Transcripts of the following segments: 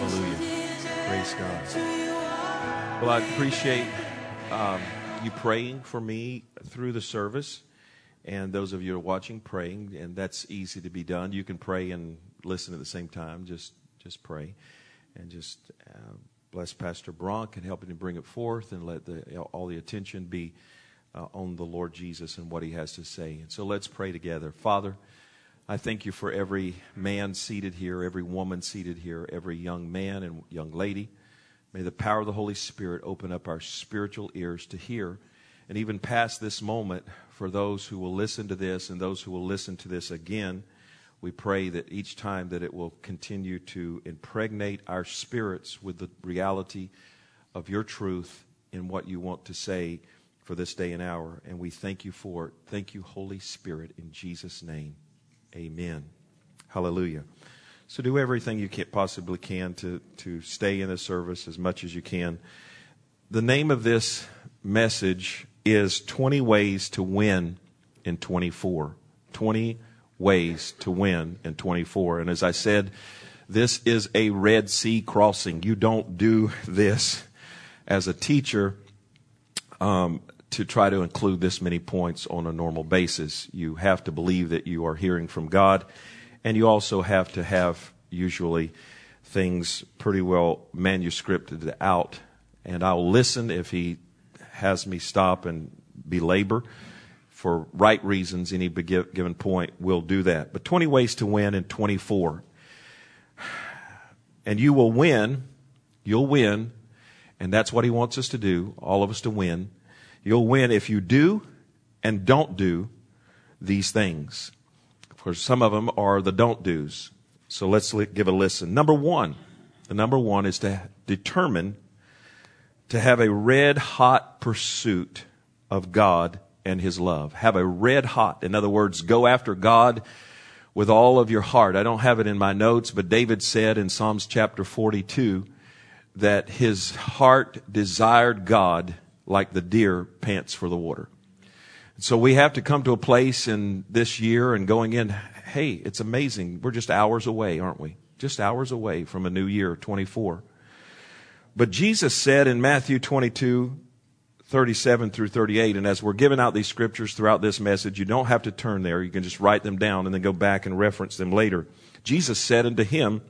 Hallelujah. Praise God. Well, I appreciate you praying for me through the service, and those of you who are watching praying, and that's easy to be done. You can pray and listen at the same time. Just pray, and just bless Pastor Bronk and helping him bring it forth, and let all the attention be on the Lord Jesus and what He has to say. And so let's pray together. Father, I thank You for every man seated here, every woman seated here, every young man and young lady. May the power of the Holy Spirit open up our spiritual ears to hear, and even past this moment, for those who will listen to this and those who will listen to this again, we pray that each time that it will continue to impregnate our spirits with the reality of Your truth in what You want to say for this day and hour. And we thank You for it. Thank You, Holy Spirit, in Jesus' name. Amen. Hallelujah. So do everything you possibly can to stay in the service as much as you can. The name of this message is 20 Ways to Win in 24. 20 Ways to Win in 24. And as I said, this is a Red Sea crossing. You don't do this as a teacher to try to include this many points on a normal basis. You have to believe that you are hearing from God, and you also have to have usually things pretty well manuscripted out. And I'll listen if He has me stop and belabor for right reasons. Any given point, we'll do that. But 20 ways to win in 24. And you will win. You'll win. And that's what He wants us to do, all of us to win. You'll win if you do and don't do these things. Of course, some of them are the don't do's. So let's give a listen. Number one. The number one is to determine to have a red hot pursuit of God and His love. Have a red hot. In other words, go after God with all of your heart. I don't have it in my notes, but David said in Psalms chapter 42 that his heart desired God like the deer pants for the water. So we have to come to a place in this year and going in, hey, it's amazing. We're just hours away, aren't we? Just hours away from a new year, 24. But Jesus said in Matthew 22, 37 through 38, and as we're giving out these scriptures throughout this message, you don't have to turn there. You can just write them down and then go back and reference them later. Jesus said unto him,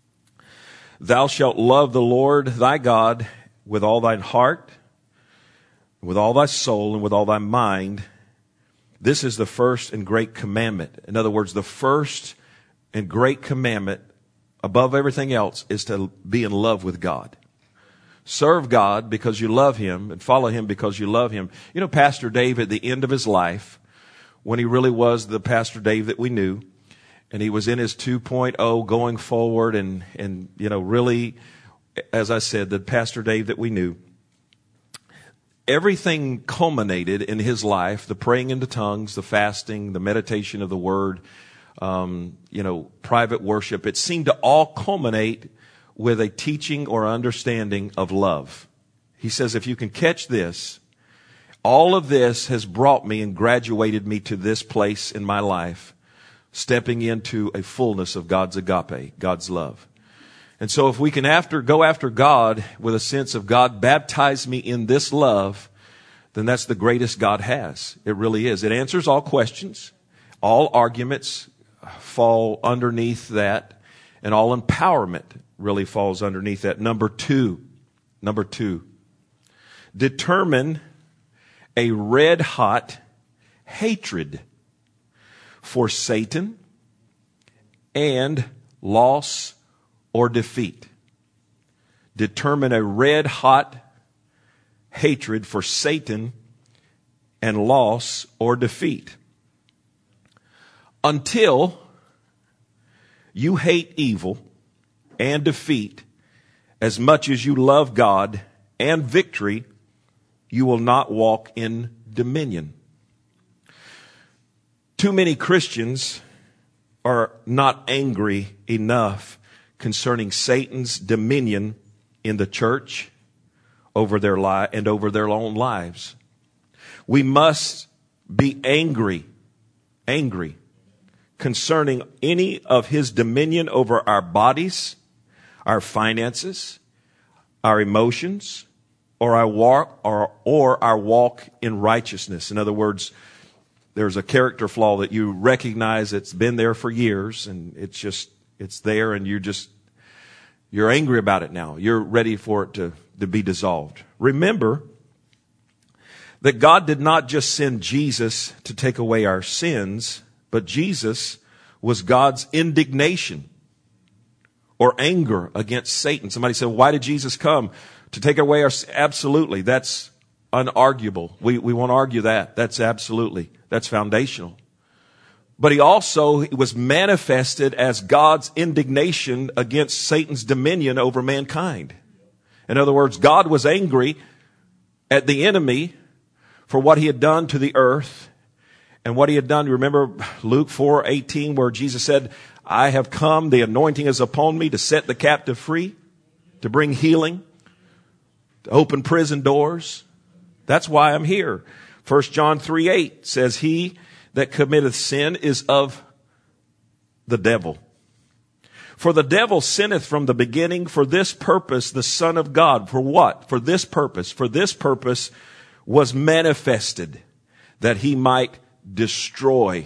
Thou shalt love the Lord thy God with all thine heart, with all thy soul, and with all thy mind. This is the first and great commandment. In other words, the first and great commandment above everything else is to be in love with God. Serve God because you love Him, and follow Him because you love Him. You know, Pastor Dave at the end of his life, when he really was the Pastor Dave that we knew, and he was in his 2.0 going forward, and you know, really, as I said, the Pastor Dave that we knew, everything culminated in his life, the praying into tongues, the fasting, the meditation of the Word, private worship. It seemed to all culminate with a teaching or understanding of love. He says, if you can catch this, all of this has brought me and graduated me to this place in my life, stepping into a fullness of God's agape, God's love. And so if we can go after God with a sense of God, baptize me in this love, then that's the greatest God has. It really is. It answers all questions. All arguments fall underneath that, and all empowerment really falls underneath that. Number two, determine a red hot hatred for Satan and loss or defeat. Determine a red hot hatred for Satan and loss or defeat. Until you hate evil and defeat as much as you love God and victory, you will not walk in dominion. Too many Christians are not angry enough concerning Satan's dominion in the church over their life and over their own lives. We must be angry concerning any of his dominion over our bodies, our finances, our emotions, or our walk in righteousness. In other words, there's a character flaw that you recognize that's been there for years, and it's there, and you're angry about it now. You're ready for it to be dissolved. Remember that God did not just send Jesus to take away our sins, but Jesus was God's indignation or anger against Satan. Somebody said, why did Jesus come? To take away our sins? Absolutely. That's unarguable. We won't argue that. That's foundational. But he also was manifested as God's indignation against Satan's dominion over mankind. In other words, God was angry at the enemy for what he had done to the earth and what he had done. Remember Luke 4:18, where Jesus said, I have come, the anointing is upon me to set the captive free, to bring healing, to open prison doors. That's why I'm here. 1 John 3:8 says, he that committeth sin is of the devil. For the devil sinneth from the beginning. For this purpose the Son of God. For what? For this purpose. For this purpose was manifested, that he might destroy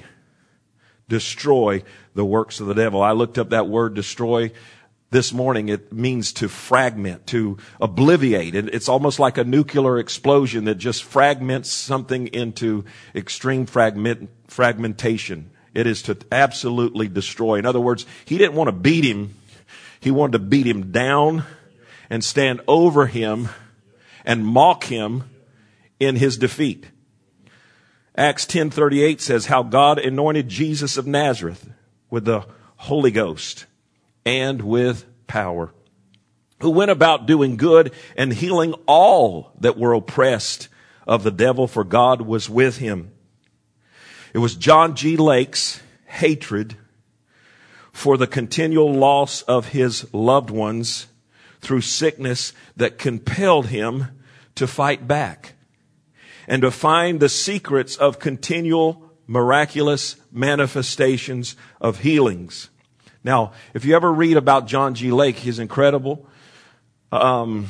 the works of the devil. I looked up that word destroy this morning. It means to fragment, to obliviate. It's almost like a nuclear explosion that just fragments something into extreme fragmentation. It is to absolutely destroy. In other words, he didn't want to beat him. He wanted to beat him down and stand over him and mock him in his defeat. Acts 10:38 says how God anointed Jesus of Nazareth with the Holy Ghost and with power, who went about doing good and healing all that were oppressed of the devil, for God was with him. It was John G. Lake's hatred for the continual loss of his loved ones through sickness that compelled him to fight back and to find the secrets of continual miraculous manifestations of healings. Now, if you ever read about John G. Lake, he's incredible. They call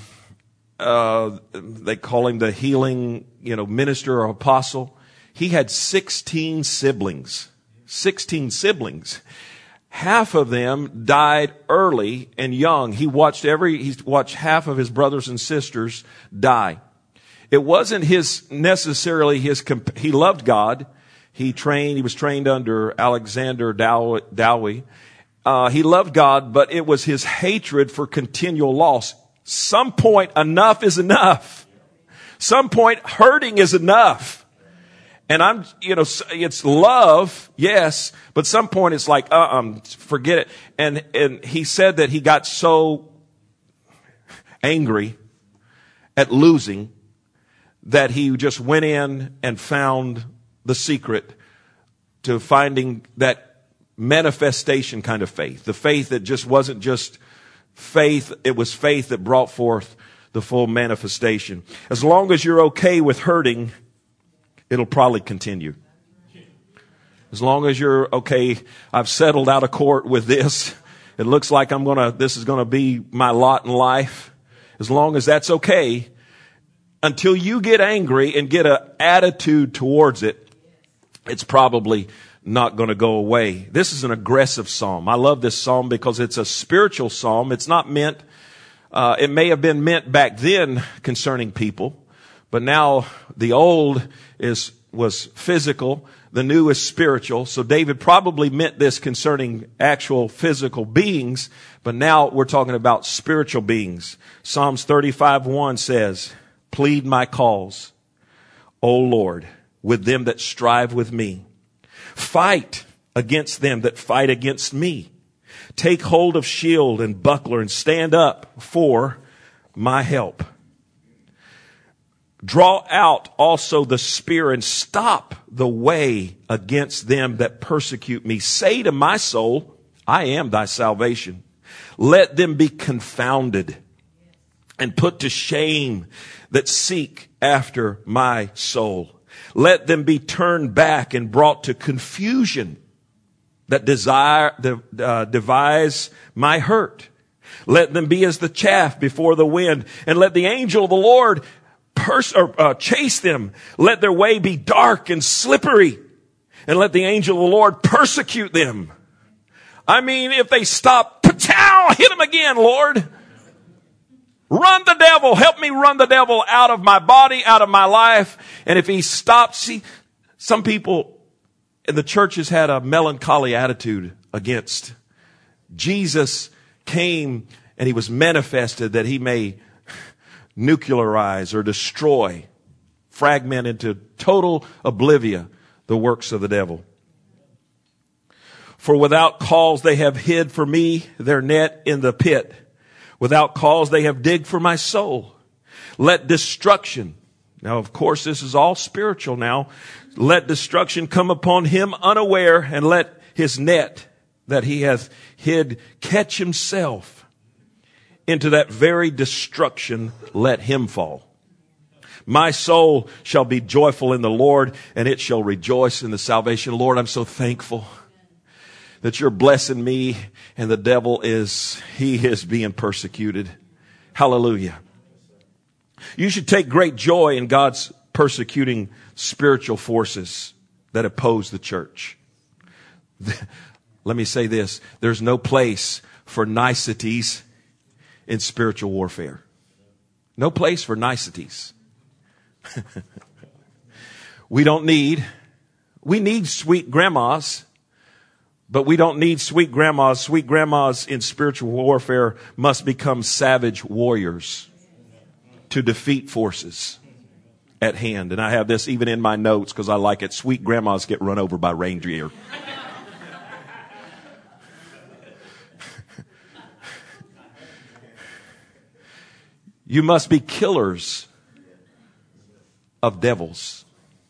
him the healing, minister or apostle. He had 16 siblings. 16 siblings. Half of them died early and young. He watched half of his brothers and sisters die. It wasn't he loved God. He was trained under Alexander Dowie. He loved God, but it was his hatred for continual loss. Some point, enough is enough. Some point, hurting is enough. And it's love, yes, but some point it's like, forget it. And he said that he got so angry at losing that he just went in and found the secret to finding that manifestation kind of faith. The faith that just wasn't just faith, it was faith that brought forth the full manifestation. As long as you're okay with hurting, it'll probably continue. As long as you're okay, I've settled out of court with this. It looks like this is gonna be my lot in life. As long as that's okay, until you get angry and get an attitude towards it, it's probably not going to go away. This is an aggressive psalm. I love this psalm because it's a spiritual psalm. It's not meant, it may have been meant back then concerning people, but now the old was physical, the new is spiritual. So David probably meant this concerning actual physical beings, but now we're talking about spiritual beings. Psalms 35:1 says, plead my cause, O Lord, with them that strive with me. Fight against them that fight against me. Take hold of shield and buckler and stand up for my help. Draw out also the spear and stop the way against them that persecute me. Say to my soul, I am thy salvation. Let them be confounded and put to shame that seek after my soul. Let them be turned back and brought to confusion that devise my hurt. Let them be as the chaff before the wind, and let the angel of the Lord chase them. Let their way be dark and slippery, and let the angel of the Lord persecute them. I mean, if they stop, patow, hit them again, Lord. Run the devil. Help me run the devil out of my body, out of my life. And if he stops, see, some people in the church has had a melancholy attitude against Jesus. Came and he was manifested that he may nuclearize or destroy, fragment into total oblivion the works of the devil. For without cause they have hid for me their net in the pit. Without cause they have digged for my soul. Let destruction, now of course this is all spiritual now, let destruction come upon him unaware, and let his net that he hath hid catch himself. Into that very destruction let him fall. My soul shall be joyful in the Lord, and it shall rejoice in the salvation. Lord, I'm so thankful that you're blessing me, and the devil he is being persecuted. Hallelujah. You should take great joy in God's persecuting spiritual forces that oppose the church. Let me say this. There's no place for niceties in spiritual warfare. No place for niceties. We need sweet grandmas, but we don't need sweet grandmas. Sweet grandmas in spiritual warfare must become savage warriors to defeat forces at hand. And I have this even in my notes because I like it. Sweet grandmas get run over by reindeer. You must be killers of devils.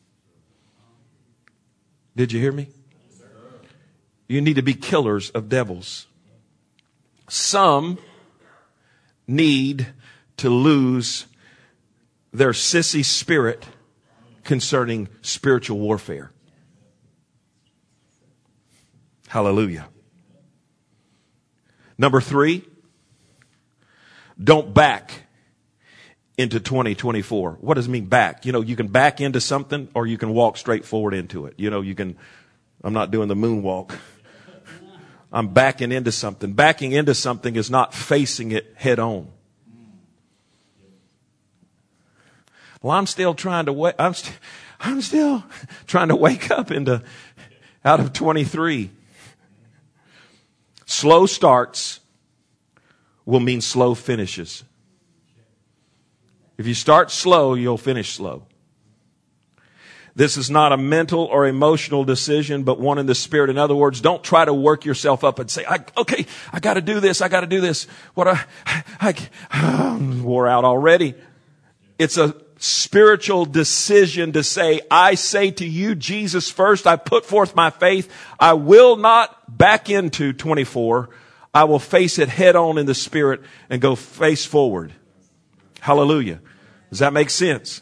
Did you hear me? You need to be killers of devils. Some need to lose their sissy spirit concerning spiritual warfare. Hallelujah. Number 3, don't back into 2024. What does it mean back? You can back into something or you can walk straight forward into it. I'm not doing the moonwalk. I'm backing into something. Backing into something is not facing it head on. Well, I'm still trying to I'm still trying to wake up out of 23. Slow starts will mean slow finishes. If you start slow, you'll finish slow. This is not a mental or emotional decision, but one in the spirit. In other words, don't try to work yourself up and say, I got to do this. I got to do this. I'm wore out already. It's a spiritual decision to say, I say to you, Jesus first, I put forth my faith. I will not back into 24. I will face it head on in the spirit and go face forward. Hallelujah. Does that make sense?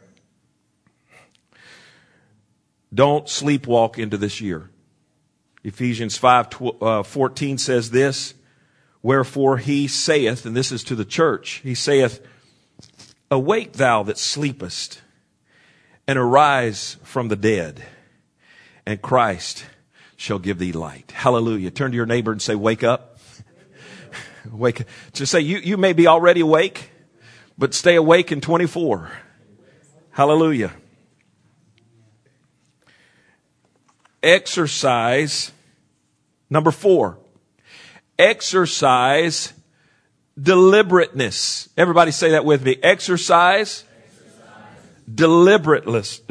Don't sleepwalk into this year. Ephesians 5:14 says this, wherefore he saith, and this is to the church, he saith, awake thou that sleepest, and arise from the dead, and Christ shall give thee light. Hallelujah. Turn to your neighbor and say, wake up. Wake. Just say, you may be already awake, but stay awake in 24. Hallelujah. Exercise. Number 4. Exercise deliberateness. Everybody say that with me. Exercise deliberateness.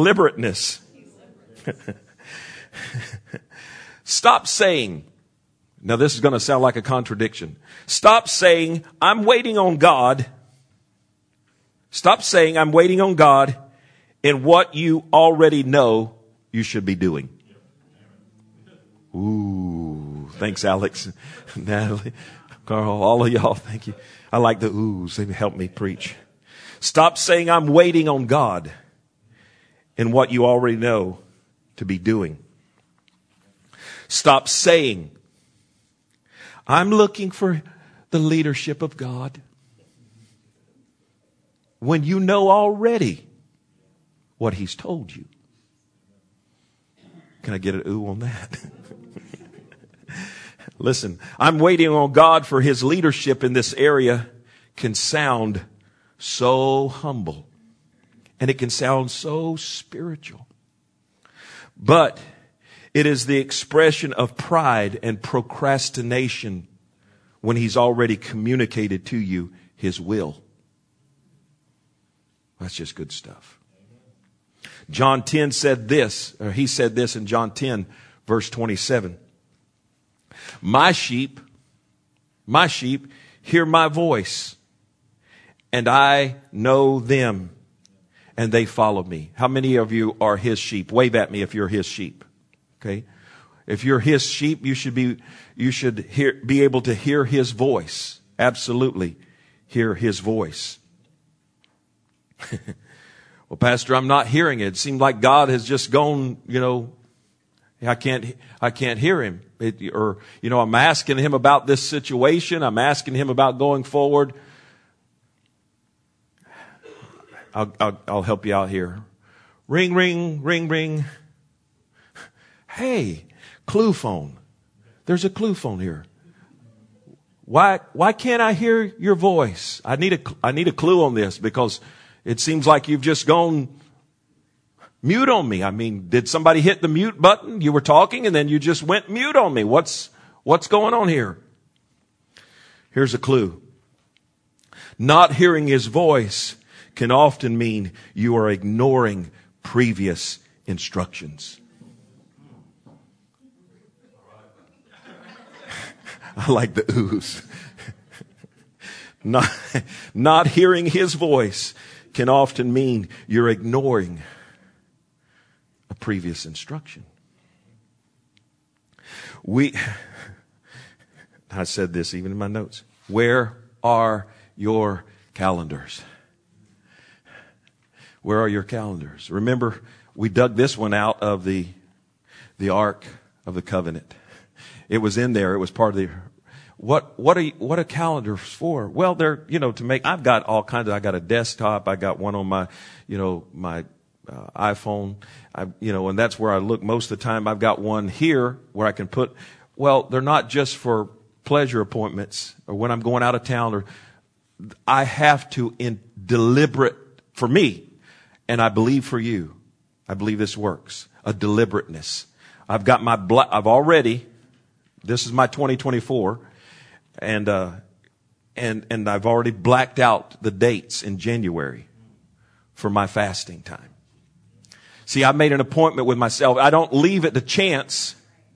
Stop saying, now this is going to sound like a contradiction. Stop saying, I'm waiting on God. Stop saying, I'm waiting on God in what you already know you should be doing. Ooh, thanks, Alex, Natalie, Carl, all of y'all. Thank you. I like the oohs. They help me preach. Stop saying I'm waiting on God in what you already know to be doing. Stop saying I'm looking for the leadership of God? When you know already what He's told you. Can I get an ooh on that? Listen, I'm waiting on God for His leadership in this area can sound so humble. And it can sound so spiritual. But it is the expression of pride and procrastination when He's already communicated to you His will. That's just good stuff. John 10 said this, or he said this in John 10, verse 27. My sheep hear my voice, and I know them, and they follow me. How many of you are His sheep? Wave at me if you're His sheep. Okay? If you're His sheep, you should be able to hear His voice. Absolutely hear His voice. Well, Pastor, I'm not hearing it. It seems like God has just gone, I can't hear Him. I'm asking Him about this situation. I'm asking Him about going forward. I'll help you out here. Ring, ring, ring, ring. Hey, clue phone. There's a clue phone here. Why can't I hear your voice? I need a clue on this because it seems like you've just gone mute on me. I mean, did somebody hit the mute button? You were talking and then you just went mute on me. What's going on here? Here's a clue. Not hearing His voice can often mean you are ignoring previous instructions. I like the oohs. Not hearing His voice can often mean you're ignoring a previous instruction. I said this even in my notes. Where are your calendars? Where are your calendars? Remember, we dug this one out of the Ark of the Covenant. It was in there. It was part of the. What are calendars for? Well, they're to make. I've got all kinds of. I got a desktop. I got one on my my iPhone. And that's where I look most of the time. I've got one here where I can put. Well, they're not just for pleasure appointments or when I'm going out of town. Or I have to deliberate for me. And I believe for you, I believe this works. A deliberateness. I've already, this is my 2024, and I've already blacked out the dates in January for my fasting time. See, I made an appointment with myself. I don't leave it to chance.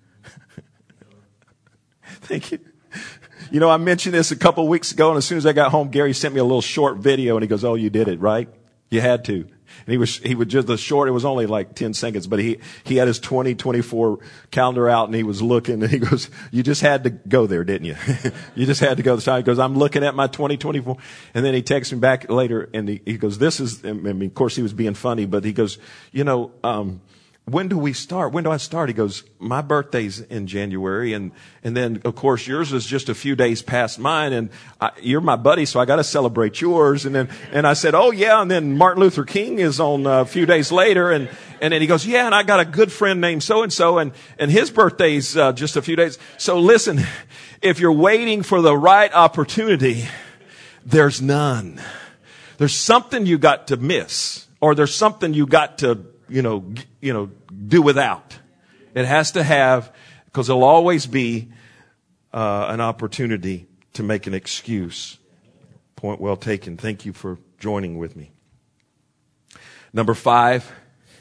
Thank you. I mentioned this a couple of weeks ago, and as soon as I got home, Gary sent me a little short video, and he goes, "Oh, you did it, right? You had to." And he would just, the short, it was only like 10 seconds, but he had his 2024 calendar out and he was looking and he goes, "You just had to go there, didn't you?" You just had to go this time. He goes, "I'm looking at my 2024. And then he texts me back later and he goes, this is, I mean, of course he was being funny, but he goes, when do we start? When do I start? He goes, "My birthday's in January. And then of course yours is just a few days past mine. And you're my buddy, so I got to celebrate yours." And I said, "Oh yeah." And then Martin Luther King is on a few days later. And then he goes, "Yeah. And I got a good friend named so-and-so and his birthday's just a few days." So listen, if you're waiting for the right opportunity, there's none. There's something you got to miss, or there's something you got to, do without. It has to have, because there'll always be an opportunity to make an excuse. Point well taken. Thank you for joining with me. Number 5,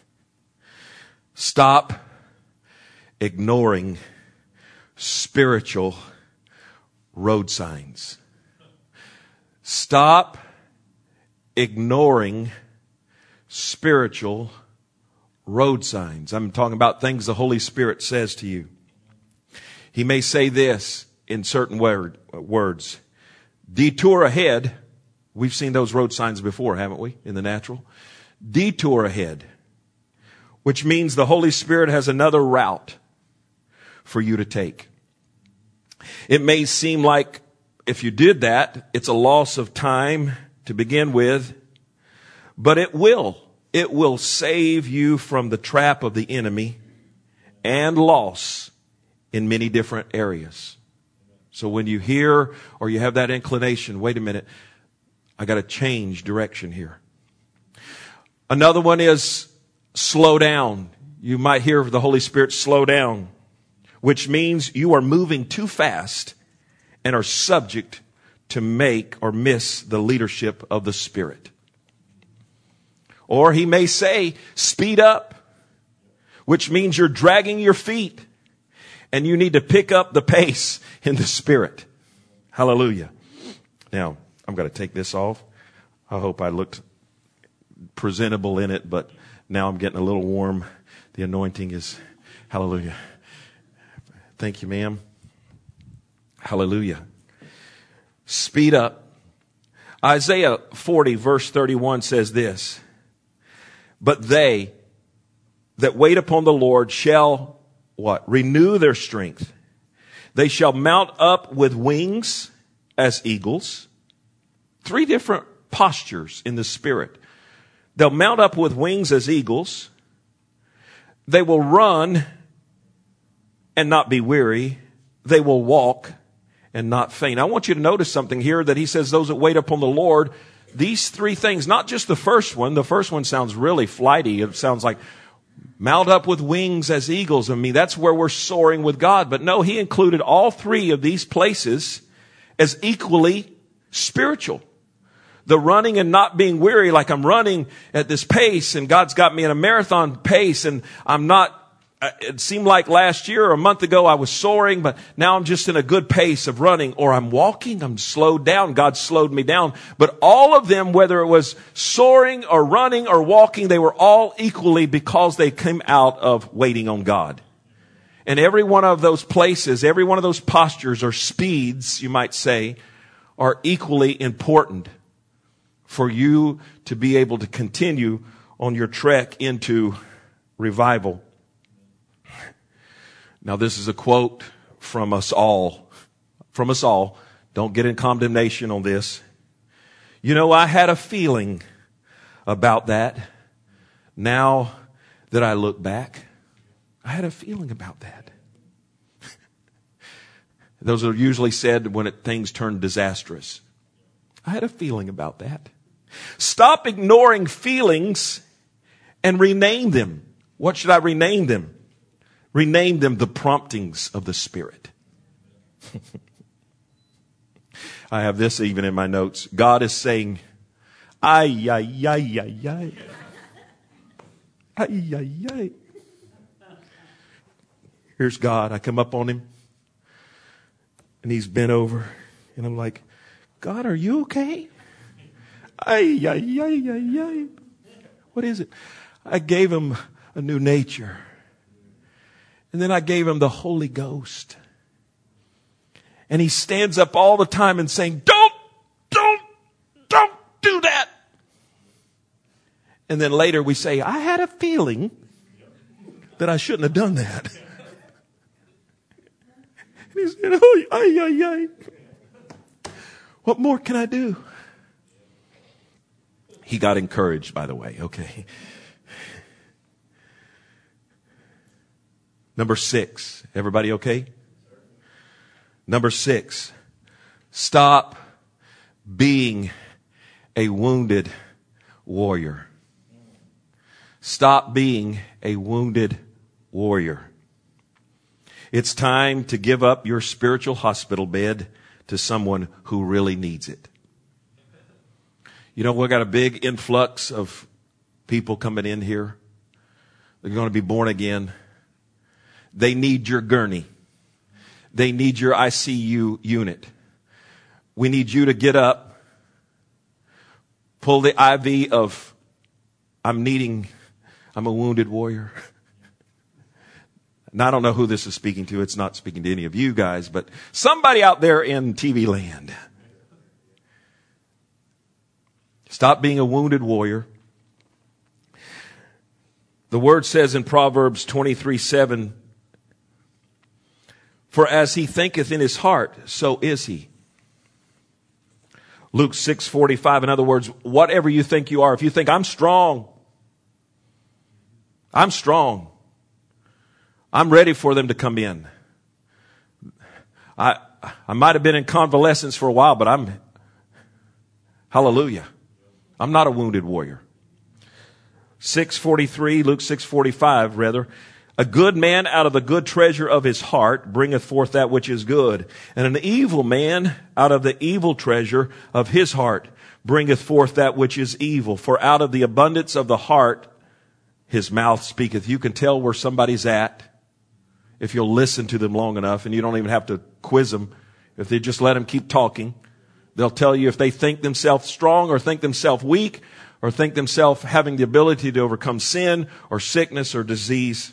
stop ignoring spiritual road signs. Stop ignoring spiritual road signs. I'm talking about things the Holy Spirit says to you. He may say this in certain words. Detour ahead. We've seen those road signs before, haven't we, in the natural? Detour ahead, which means the Holy Spirit has another route for you to take. It may seem like if you did that, it's a loss of time to begin with, but it will save you from the trap of the enemy and loss in many different areas. So when you hear or you have that inclination, wait a minute, I got to change direction here. Another one is slow down. You might hear the Holy Spirit slow down, which means you are moving too fast and are subject to make or miss the leadership of the Spirit. Or he may say, speed up, which means you're dragging your feet and you need to pick up the pace in the Spirit. Hallelujah. Now, I'm going to take this off. I hope I looked presentable in it, but now I'm getting a little warm. The anointing is, hallelujah. Thank you, ma'am. Hallelujah. Speed up. Isaiah 40 verse 31 says this, but they that wait upon the Lord shall, what? Renew their strength. They shall mount up with wings as eagles. 3 different postures in the Spirit. They'll mount up with wings as eagles. They will run and not be weary. They will walk and not faint. I want you to notice something here that he says those that wait upon the Lord, these 3 things, not just the first one. The first one sounds really flighty. It sounds like mount up with wings as eagles. I mean, that's where we're soaring with God. But no, he included all 3 of these places as equally spiritual. The running and not being weary, like I'm running at this pace and God's got me in a marathon pace and I'm not, it seemed like last year or a month ago I was soaring, but now I'm just in a good pace of running, or I'm walking, I'm slowed down. God slowed me down. But all of them, whether it was soaring or running or walking, they were all equally because they came out of waiting on God. And every one of those places, every one of those postures or speeds, you might say, are equally important for you to be able to continue on your trek into revival. Now, this is a quote from us all. From us all. Don't get in condemnation on this. You know, I had a feeling about that. Now that I look back, I had a feeling about that. Those are usually said when things turn disastrous. I had a feeling about that. Stop ignoring feelings and rename them. What should I rename them? Rename them the promptings of the Spirit. I have this even in my notes. God is saying, ay, ay, ay, ay, ay. Ay, ay, ay. Here's God. I come up on him and he's bent over and I'm like, God, are you okay? Ay, ay, ay, ay, ay. What is it? I gave him a new nature. And then I gave him the Holy Ghost. And he stands up all the time and saying, don't do that. And then later we say, I had a feeling that I shouldn't have done that. And he said, oh, ay, ay, ay. What more can I do? He got encouraged, by the way. Okay. Number 6. Everybody okay? Number 6. Stop being a wounded warrior. Stop being a wounded warrior. It's time to give up your spiritual hospital bed to someone who really needs it. You know, we've got a big influx of people coming in here. They're going to be born again. They need your gurney. They need your ICU unit. We need you to get up, pull the IV of, I'm a wounded warrior. Now, I don't know who this is speaking to. It's not speaking to any of you guys, but somebody out there in TV land. Stop being a wounded warrior. The word says in Proverbs 23:7, for as he thinketh in his heart, so is he. Luke 6:45, in other words, whatever you think you are, if you think I'm strong, I'm ready for them to come in. I might have been in convalescence for a while, but hallelujah. I'm not a wounded warrior. 6:43, Luke 6:45 rather. A good man out of the good treasure of his heart bringeth forth that which is good. And an evil man out of the evil treasure of his heart bringeth forth that which is evil. For out of the abundance of the heart, his mouth speaketh. You can tell where somebody's at if you'll listen to them long enough, and you don't even have to quiz them. If they just let them keep talking, they'll tell you if they think themselves strong or think themselves weak or think themselves having the ability to overcome sin or sickness or disease.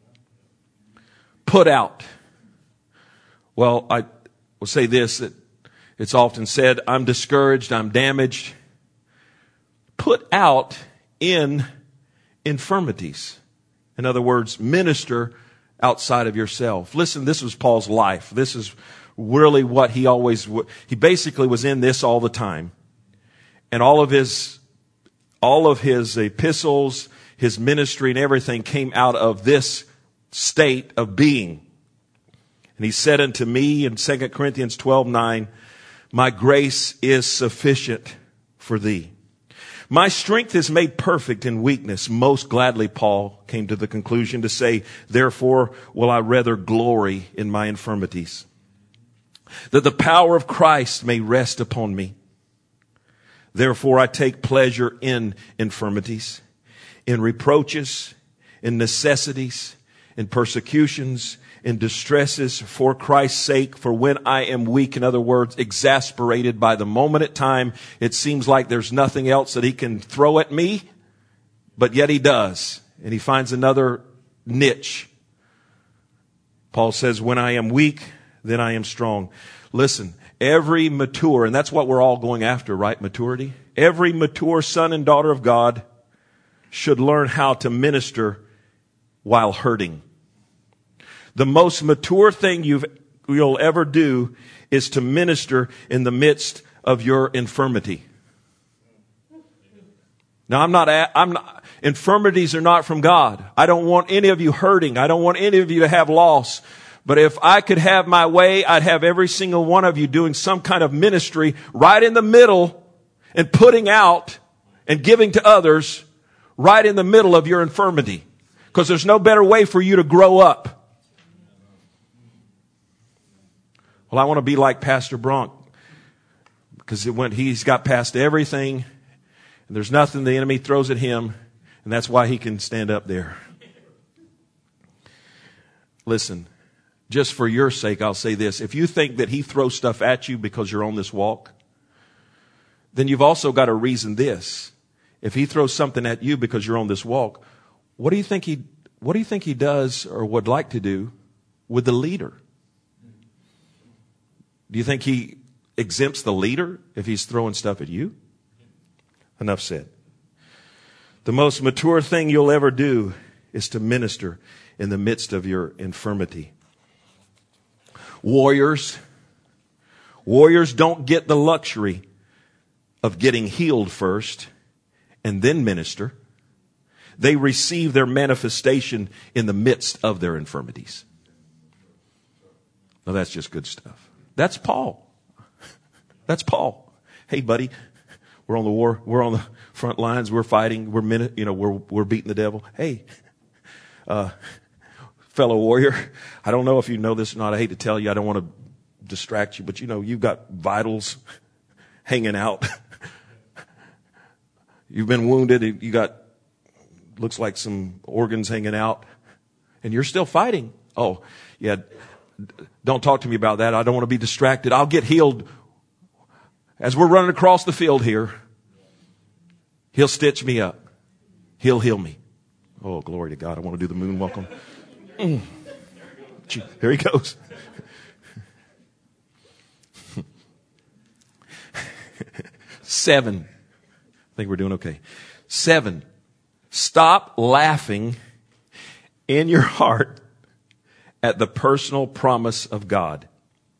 Put out. Well, I will say this, that it's often said, I'm discouraged, I'm damaged. Put out in infirmities. In other words, minister outside of yourself. Listen, this was Paul's life. This is really what he basically was in this all the time. And all of his epistles, his ministry and everything came out of this state of being. And he said unto me in 2 Corinthians 12:9, my grace is sufficient for thee. My strength is made perfect in weakness. Most gladly, Paul came to the conclusion to say, therefore will I rather glory in my infirmities, that the power of Christ may rest upon me. Therefore I take pleasure in infirmities, in reproaches, in necessities, in persecutions, in distresses for Christ's sake. For when I am weak, in other words, exasperated by the moment at time, it seems like there's nothing else that he can throw at me, but yet he does. And he finds another niche. Paul says, when I am weak, then I am strong. Listen, every mature, and that's what we're all going after, right? Maturity. Every mature son and daughter of God should learn how to minister while hurting. The most mature thing you'll ever do is to minister in the midst of your infirmity. Now, infirmities are not from God. I don't want any of you hurting. I don't want any of you to have loss. But if I could have my way, I'd have every single one of you doing some kind of ministry right in the middle and putting out and giving to others right in the middle of your infirmity. Because there's no better way for you to grow up. Well, I want to be like Pastor Bronk, because he's got past everything, and there's nothing the enemy throws at him, and that's why he can stand up there. Listen, just for your sake, I'll say this. If you think that he throws stuff at you because you're on this walk, then you've also got to reason this. If he throws something at you because you're on this walk, what do you think he does or would like to do with the leader? Do you think he exempts the leader if he's throwing stuff at you? Enough said. The most mature thing you'll ever do is to minister in the midst of your infirmity. Warriors don't get the luxury of getting healed first and then minister. They receive their manifestation in the midst of their infirmities. Now that's just good stuff. That's Paul. That's Paul. Hey, buddy, we're on the war. We're on the front lines. We're fighting. We're beating the devil. Hey, fellow warrior, I don't know if you know this or not. I hate to tell you. I don't want to distract you, but you've got vitals hanging out. You've been wounded. You got, looks like some organs hanging out, and you're still fighting. Oh, yeah. Don't talk to me about that. I don't want to be distracted. I'll get healed. As we're running across the field here, he'll stitch me up. He'll heal me. Oh, glory to God. I want to do the moonwalk. There he goes. 7. I think we're doing okay. 7. Stop laughing in your heart at the personal promise of God.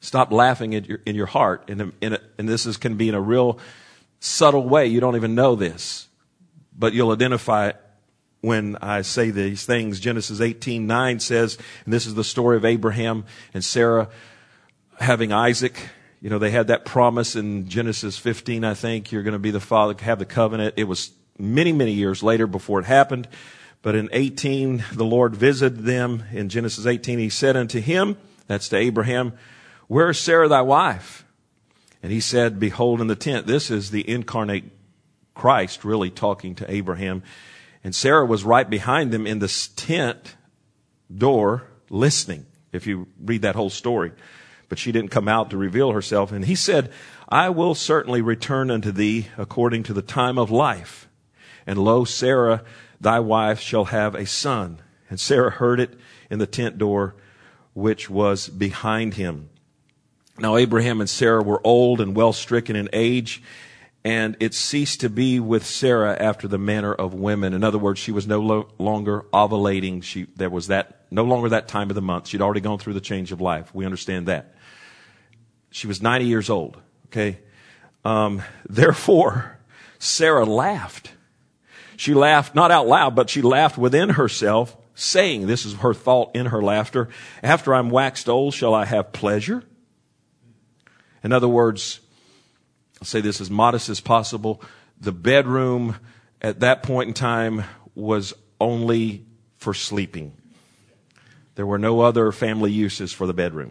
Stop laughing in your heart. And this can be in a real subtle way. You don't even know this, but you'll identify it when I say these things. Genesis 18:9 says, and this is the story of Abraham and Sarah having Isaac. You know, they had that promise in Genesis 15, I think. You're going to be the father, have the covenant. It was many, many years later before it happened. But in 18, the Lord visited them. In Genesis 18, he said unto him, that's to Abraham, where is Sarah thy wife? And he said, behold, in the tent. This is the incarnate Christ really talking to Abraham. And Sarah was right behind them in the tent door listening, if you read that whole story. But she didn't come out to reveal herself. And he said, I will certainly return unto thee according to the time of life. And lo, Sarah, thy wife, shall have a son. And Sarah heard it in the tent door, which was behind him. Now Abraham and Sarah were old and well stricken in age, and it ceased to be with Sarah after the manner of women. In other words, she was no longer ovulating. There was no longer that time of the month. She'd already gone through the change of life. We understand that. She was 90 years old. Okay. Therefore, Sarah laughed. She laughed not out loud, but she laughed within herself, saying, this is her thought in her laughter, after I'm waxed old, shall I have pleasure? In other words, I'll say this as modest as possible. The bedroom at that point in time was only for sleeping. There were no other family uses for the bedroom.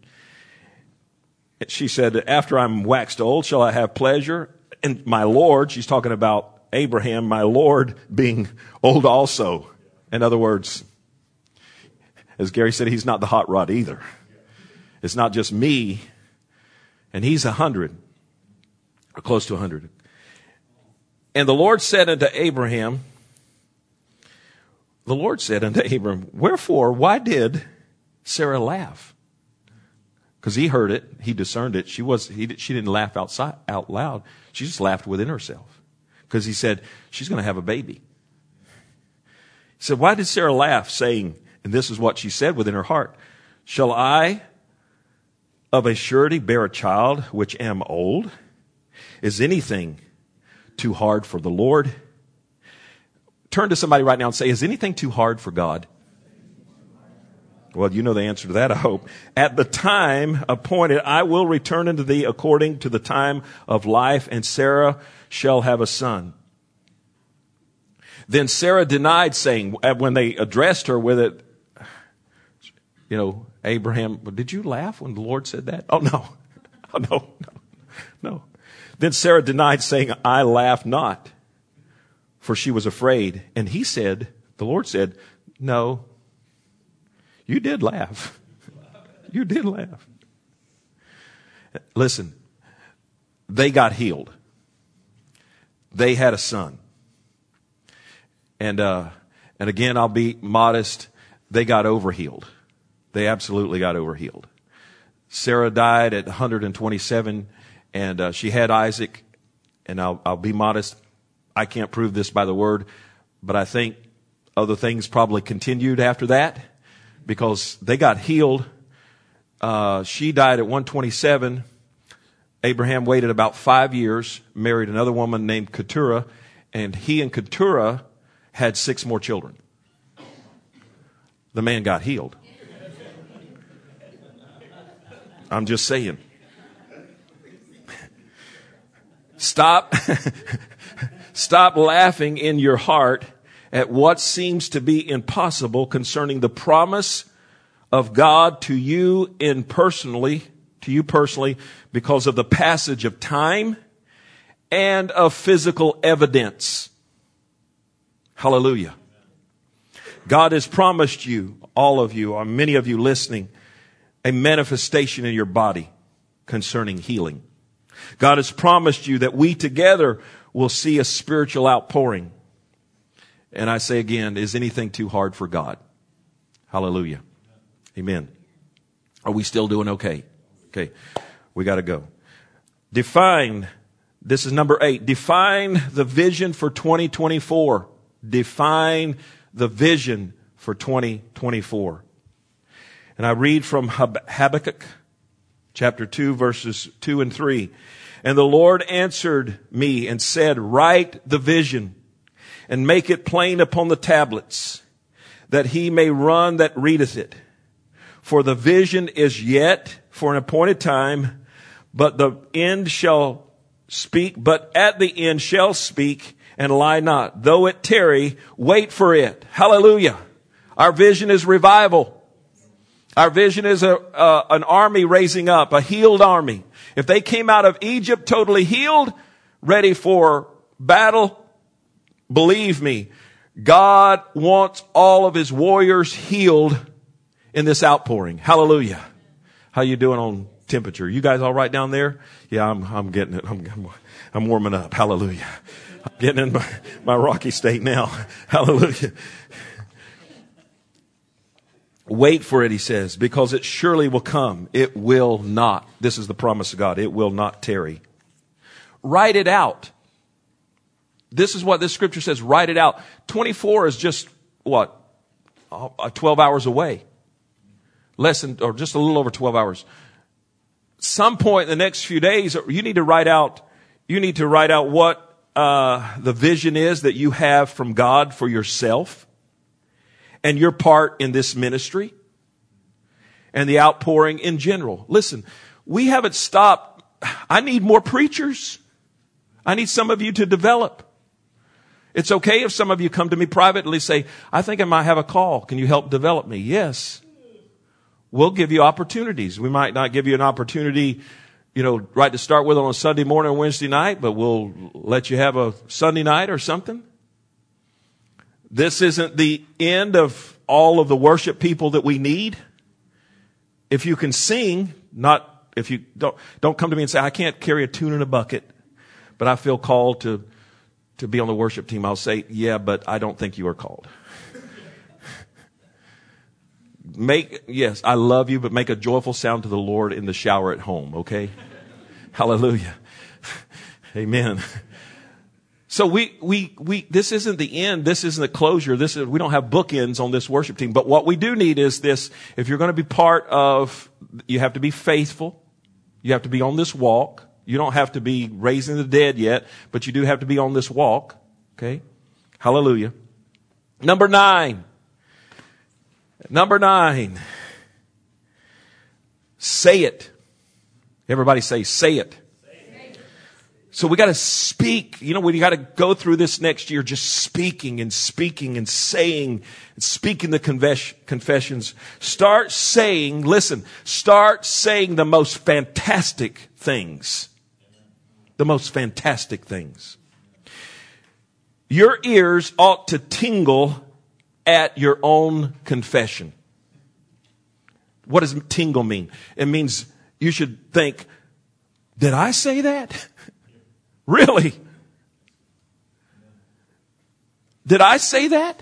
She said, after I'm waxed old, shall I have pleasure? And my Lord, she's talking about Abraham, my Lord being old also. In other words, as Gary said, he's not the hot rod either. It's not just me. And he's 100. Or close to 100. And the Lord said unto Abraham, wherefore, why did Sarah laugh? Because he heard it, he discerned it. She didn't laugh out loud. She just laughed within herself. Because he said, she's going to have a baby. He said, why did Sarah laugh, saying, and this is what she said within her heart, shall I of a surety bear a child which am old? Is anything too hard for the Lord? Turn to somebody right now and say, is anything too hard for God? Well, you know the answer to that, I hope. At the time appointed, I will return unto thee according to the time of life, and Sarah shall have a son. Then Sarah denied, saying, when they addressed her with it, Abraham, did you laugh when the Lord said that? Oh, no. Oh, no. Then Sarah denied, saying, I laugh not, for she was afraid. And the Lord said, no, you did laugh. You did laugh. Listen, they got healed. They had a son. And again, I'll be modest. They got overhealed. They absolutely got overhealed. Sarah died at 127, and she had Isaac. And I'll be modest. I can't prove this by the word, but I think other things probably continued after that because they got healed. She died at 127. Abraham waited about 5 years, married another woman named Keturah, and he and Keturah had 6 more children. The man got healed. I'm just saying. Stop laughing in your heart at what seems to be impossible concerning the promise of God to you personally, because of the passage of time and of physical evidence. Hallelujah. God has promised you, all of you, or many of you listening, a manifestation in your body concerning healing. God has promised you that we together will see a spiritual outpouring. And I say again, is anything too hard for God? Hallelujah. Amen. Are we still doing okay? Okay. We got to go. This is number 8. Define the vision for 2024. Define the vision for 2024. And I read from Habakkuk chapter 2, verses 2 and 3. And the Lord answered me and said, write the vision and make it plain upon the tablets, that he may run that readeth it. For the vision is yet for an appointed time, but the end shall speak, but at the end shall speak and lie not. Though it tarry, wait for it. Hallelujah. Our vision is revival. Our vision is an army raising up, a healed army. If they came out of Egypt totally healed, ready for battle, believe me, God wants all of his warriors healed in this outpouring. Hallelujah. How you doing on temperature? You guys all right down there? Yeah, I'm getting it. I'm warming up. Hallelujah. I'm getting in my rocky state now. Hallelujah. Wait for it, he says, because it surely will come. It will not. This is the promise of God. It will not tarry. Write it out. This is what this scripture says. Write it out. 24 is just, 12 hours away. Less than, or just a little over 12 hours. Some point in the next few days, you need to write out what the vision is that you have from God for yourself and your part in this ministry and the outpouring in general. Listen, we haven't stopped. I need more preachers. I need some of you to develop. It's okay if some of you come to me privately, say, I think I might have a call. Can you help develop me? Yes. We'll give you opportunities. We might not give you an opportunity, right to start with on a Sunday morning or Wednesday night, but we'll let you have a Sunday night or something. This isn't the end of all of the worship people that we need. If you can sing, if you don't come to me and say, I can't carry a tune in a bucket, but I feel called to be on the worship team. I'll say, yeah, but I don't think you are called. Yes, I love you, but make a joyful sound to the Lord in the shower at home, okay? Hallelujah. Amen. So this isn't the end. This isn't the closure. We don't have bookends on this worship team. But what we do need is this. If you're going to be part of, you have to be faithful. You have to be on this walk. You don't have to be raising the dead yet, but you do have to be on this walk. Okay? Hallelujah. Number 9. Say it. Everybody say it. So we got to speak. We got to go through this next year just speaking and saying and speaking the confessions. Start saying the most fantastic things. The most fantastic things. Your ears ought to tingle at your own confession. What does tingle mean? It means you should think, did I say that? Really? Did I say that?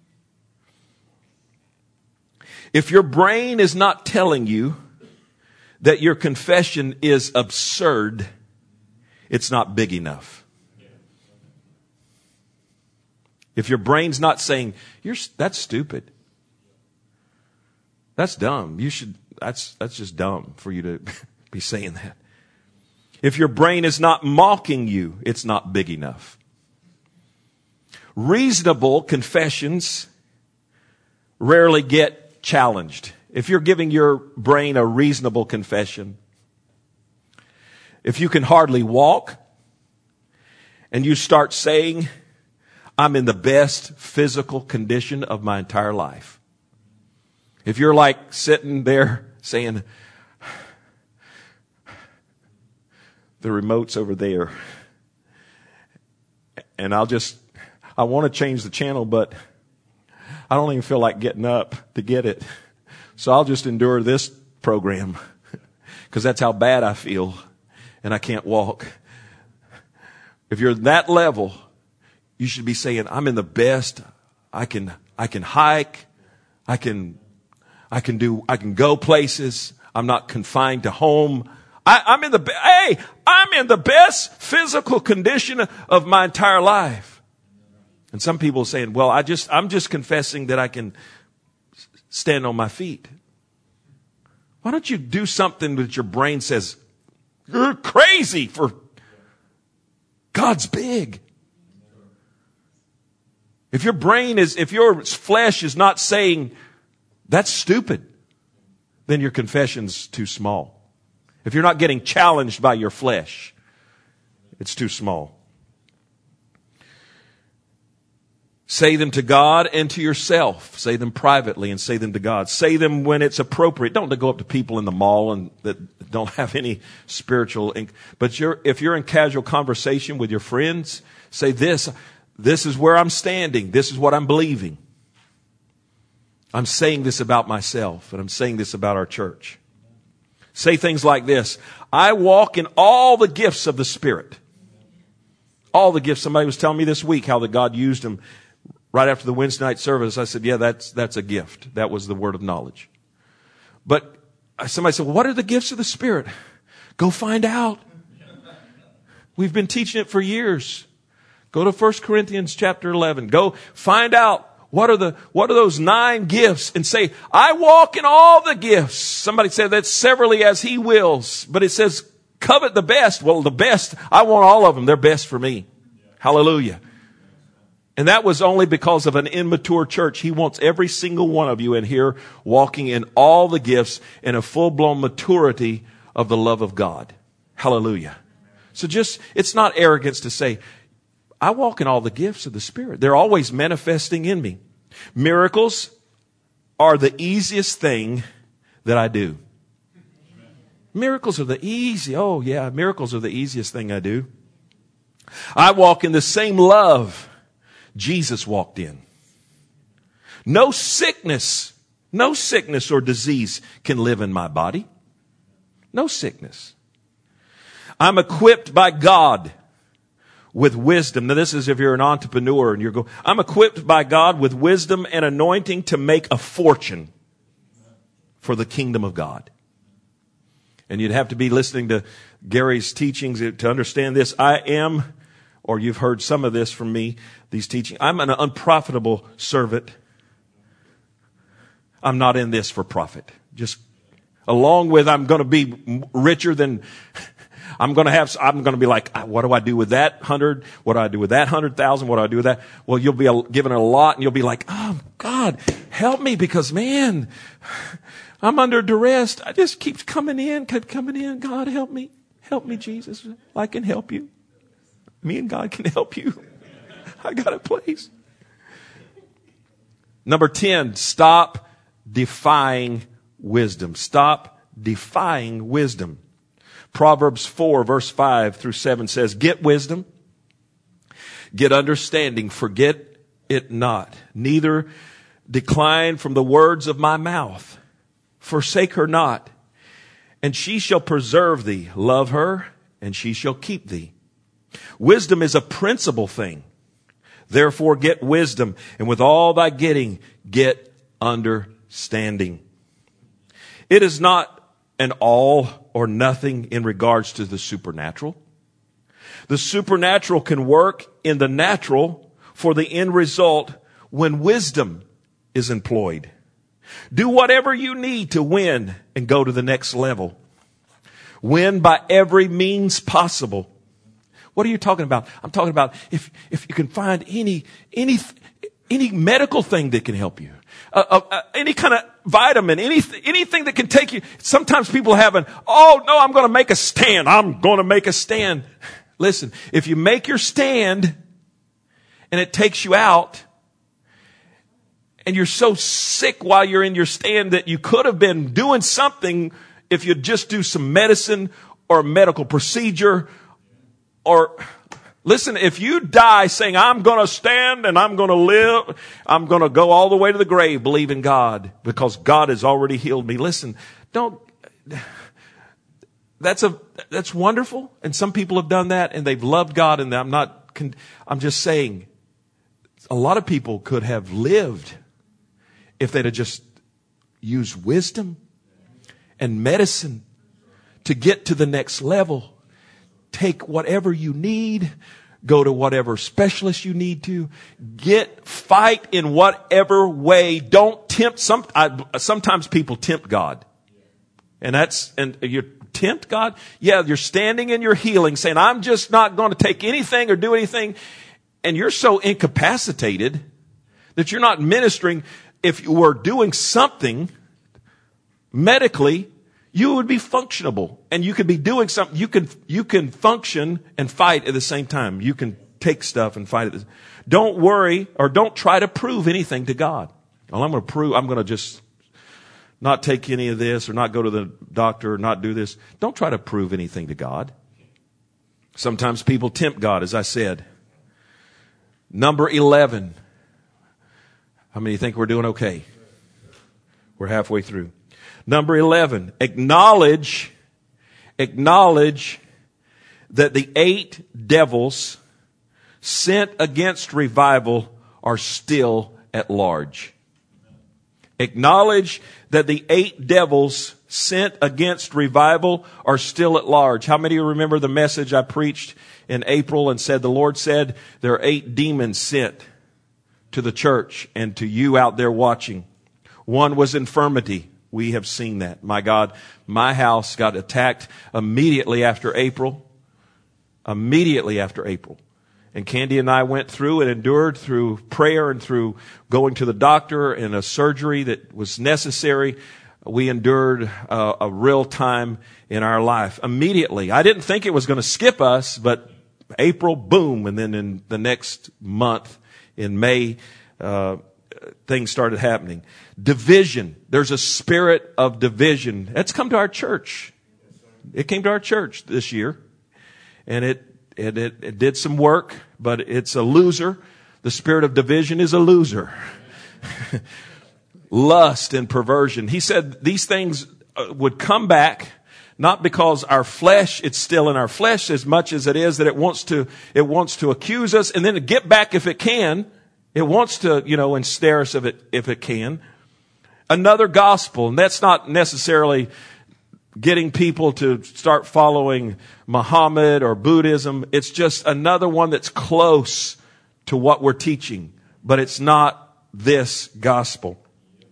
If your brain is not telling you that your confession is absurd, it's not big enough. If your brain's not saying, that's stupid. That's dumb. That's just dumb for you to be saying that. If your brain is not mocking you, it's not big enough. Reasonable confessions rarely get challenged. If you're giving your brain a reasonable confession, if you can hardly walk and you start saying, I'm in the best physical condition of my entire life. If you're like sitting there saying, the remote's over there, and I want to change the channel, but I don't even feel like getting up to get it. So I'll just endure this program because that's how bad I feel and I can't walk. If you're at that level, you should be saying, I'm in the best. I can hike. I can go places. I'm not confined to home. I'm in the best physical condition of my entire life. And some people are saying, well, I'm just confessing that I can stand on my feet. Why don't you do something that your brain says, you're crazy for God's big. If your flesh is not saying, that's stupid, then your confession's too small. If you're not getting challenged by your flesh, it's too small. Say them to God and to yourself. Say them privately and say them to God. Say them when it's appropriate. Don't go up to people in the mall and that don't have any spiritual. But if you're in casual conversation with your friends, say this is where I'm standing. This is what I'm believing. I'm saying this about myself and I'm saying this about our church. Say things like this. I walk in all the gifts of the Spirit. All the gifts. Somebody was telling me this week how that God used them. Right after the Wednesday night service, I said, yeah, that's a gift. That was the word of knowledge. But somebody said, well, what are the gifts of the Spirit? Go find out. We've been teaching it for years. Go to 1 Corinthians chapter 11. Go find out what are those 9 gifts and say, I walk in all the gifts. Somebody said that's severally as he wills, but it says covet the best. Well, the best, I want all of them. They're best for me. Hallelujah. And that was only because of an immature church. He wants every single one of you in here walking in all the gifts in a full-blown maturity of the love of God. Hallelujah. So it's not arrogance to say, I walk in all the gifts of the Spirit. They're always manifesting in me. Miracles are the easiest thing that I do. Miracles are the miracles are the easiest thing I do. I walk in the same love Jesus walked in. No sickness or disease can live in my body. No sickness. I'm equipped by God with wisdom. Now this is if you're an entrepreneur and I'm equipped by God with wisdom and anointing to make a fortune for the kingdom of God. And you'd have to be listening to Gary's teachings to understand this. Or you've heard some of this from me, these teachings. I'm an unprofitable servant. I'm not in this for profit. Just along with I'm going to be richer than I'm going to be like, what do I do with that 100? What do I do with that 100,000? What do I do with that? Well, you'll be given a lot and you'll be like, oh God, help me because man, I'm under duress. I just keep coming in. God, help me. Help me, Jesus. I can help you. Me and God can help you. I got a place. Number 10, stop defying wisdom. Stop defying wisdom. Proverbs 4 verse 5 through 7 says, get wisdom, get understanding, forget it not, neither decline from the words of my mouth. Forsake her not, and she shall preserve thee. Love her, and she shall keep thee. Wisdom is a principal thing. Therefore get wisdom, and with all thy getting, get understanding. It is not an all or nothing in regards to the supernatural. The supernatural can work in the natural for the end result when wisdom is employed. Do whatever you need to win and go to the next level. Win by every means possible. What are you talking about? I'm talking about if you can find any medical thing that can help you, any kind of vitamin, anything that can take you. Sometimes people have I'm going to make a stand. I'm going to make a stand. Listen, if you make your stand and it takes you out and you're so sick while you're in your stand that you could have been doing something if you just do some medicine or a medical procedure. Or listen, if you die saying, I'm going to stand and I'm going to live, I'm going to go all the way to the grave, believe in God because God has already healed me. Listen, that's wonderful. And some people have done that and they've loved God. And I'm just saying a lot of people could have lived if they'd have just used wisdom and medicine to get to the next level. Take whatever you need, go to whatever specialist you need to, fight in whatever way. Don't tempt. Sometimes people tempt God. And you tempt God. Yeah, you're standing in your healing saying, I'm just not going to take anything or do anything. And you're so incapacitated that you're not ministering. If you were doing something medically, you would be functionable and you could be doing something. You can function and fight at the same time. You can take stuff and fight it. Don't worry or don't try to prove anything to God. Well, I'm going to just not take any of this or not go to the doctor or not do this. Don't try to prove anything to God. Sometimes people tempt God, as I said. Number 11. How many think we're doing okay? We're halfway through. Number 11. Acknowledge that the 8 devils sent against revival are still at large. Acknowledge that the 8 devils sent against revival are still at large. How many of you remember the message I preached in April and said, the Lord said there are 8 demons sent to the church and to you out there watching. One was infirmity. We have seen that. My God, my house got attacked immediately after April. Immediately after April. And Candy and I went through and endured through prayer and through going to the doctor and a surgery that was necessary. We endured a real time in our life immediately. I didn't think it was going to skip us, but April, boom. And then in the next month, in May, things started happening. Division. There's a spirit of division. That's come to our church. It came to our church this year. And it did some work, but it's a loser. The spirit of division is a loser. Lust and perversion. He said these things would come back, not because our flesh, it's still in our flesh as much as it is that it wants to accuse us and then to get back if it can. It wants to, ensnare us if it can. Another gospel, and that's not necessarily getting people to start following Muhammad or Buddhism. It's just another one that's close to what we're teaching, but it's not this gospel.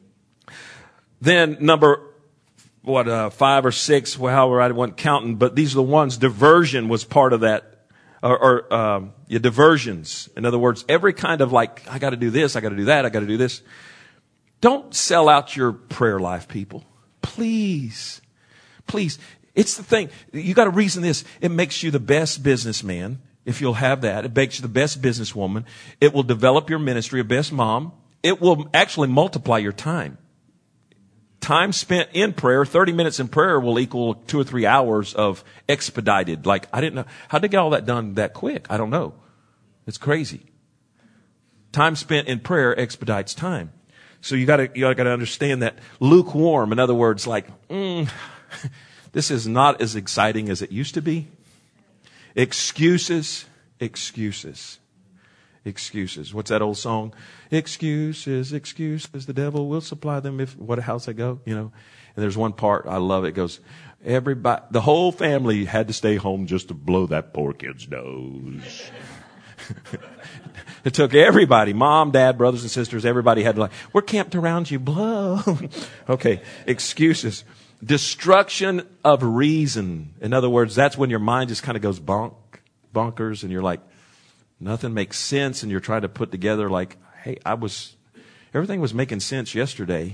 Then number, 5 or 6, however I wasn't counting, but these are the ones. Diversion was part of that. Diversions. In other words, every kind of I got to do this, I got to do that, I got to do this. Don't sell out your prayer life, people. Please. It's the thing. You got to reason this. It makes you the best businessman if you'll have that. It makes you the best businesswoman. It will develop your ministry, a best mom. It will actually multiply your time. Time spent in prayer, 30 minutes in prayer will equal 2 or 3 hours of expedited. I didn't know. How did they get all that done that quick? I don't know. It's crazy. Time spent in prayer expedites time. So you gotta understand that. Lukewarm, in other words, this is not as exciting as it used to be. Excuses. What's that old song? Excuses. The devil will supply them if what house I go, And there's one part I love. It goes, the whole family had to stay home just to blow that poor kid's nose. It took everybody, mom, dad, brothers and sisters, everybody had to we're camped around you, blow. Okay, excuses. Destruction of reason. In other words, that's when your mind just kind of goes bonkers and you're like, nothing makes sense and you're trying to put together hey, everything was making sense yesterday.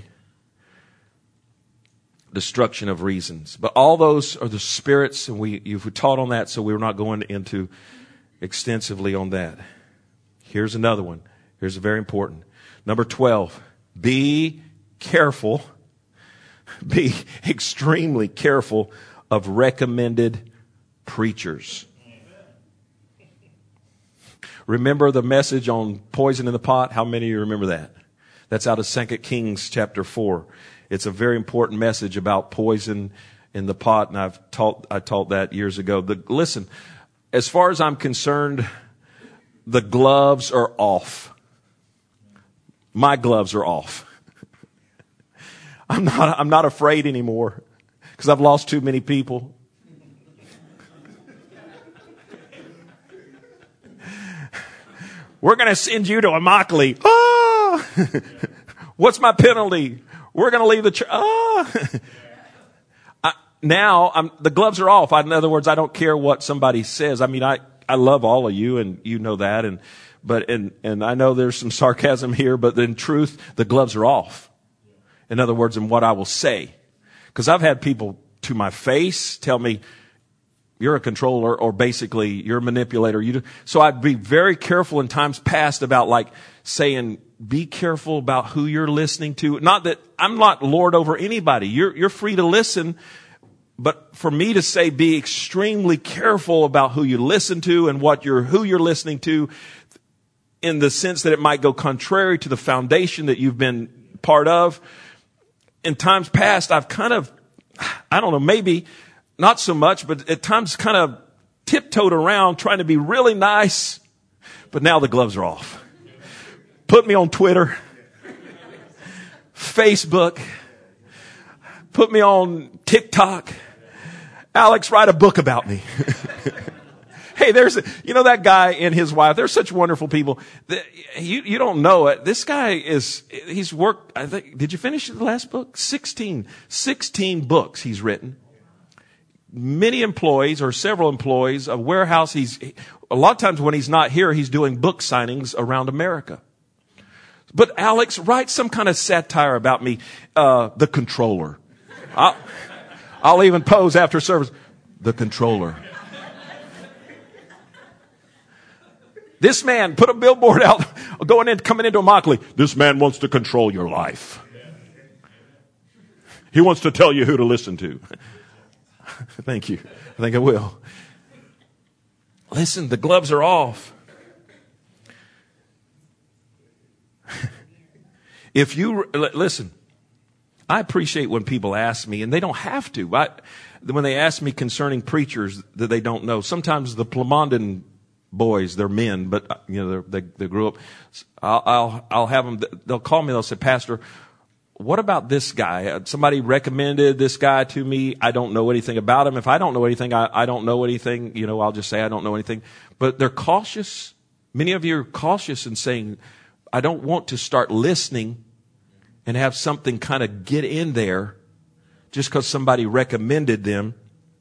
Destruction of reasons. But all those are the spirits and you've taught on that, so we're not going into extensively on that. Here's another one. Here's a very important. Number 12. Be careful. Be extremely careful of recommended preachers. Remember the message on poison in the pot? How many of you remember that? That's out of 2 Kings chapter 4. It's a very important message about poison in the pot, and I taught that years ago. Listen, as far as I'm concerned, the gloves are off. My gloves are off. I'm not afraid anymore because I've lost too many people. We're going to send you to Immokalee. Oh! What's my penalty? We're going to leave the church. Oh! now the gloves are off. In other words, I don't care what somebody says. I mean, I love all of you, and you know that, and I know there's some sarcasm here, but in truth, the gloves are off. In other words, in what I will say. Because I've had people to my face tell me, you're a controller, or basically you're a manipulator. So I'd be very careful in times past about like saying, be careful about who you're listening to. Not that I'm not Lord over anybody. You're free to listen. But for me to say, be extremely careful about who you listen to and who you're listening to, in the sense that it might go contrary to the foundation that you've been part of. In times past, I've kind of, I don't know, maybe not so much, but at times kind of tiptoed around trying to be really nice. But now the gloves are off. Put me on Twitter, Facebook, put me on TikTok. Alex, write a book about me. Hey, that guy and his wife, they're such wonderful people. You don't know it. This guy he's worked, I think, did you finish the last book? 16 books he's written. Many employees, or several employees, a warehouse. A lot of times when he's not here, he's doing book signings around America. But Alex, write some kind of satire about me, the controller. I'll even pose after service, the controller. This man, put a billboard out, coming into Immokalee. This man wants to control your life. He wants to tell you who to listen to. Thank you. I think I will. Listen, the gloves are off. Listen, I appreciate when people ask me, and they don't have to. When they ask me concerning preachers that they don't know, sometimes the Plamondan boys, they're men, but they grew up. I'll have them. They'll call me. They'll say, Pastor, what about this guy? Somebody recommended this guy to me. I don't know anything about him. If I don't know anything, I don't know anything. I'll just say I don't know anything. But they're cautious. Many of you are cautious in saying, I don't want to start listening and have something kind of get in there just because somebody recommended them.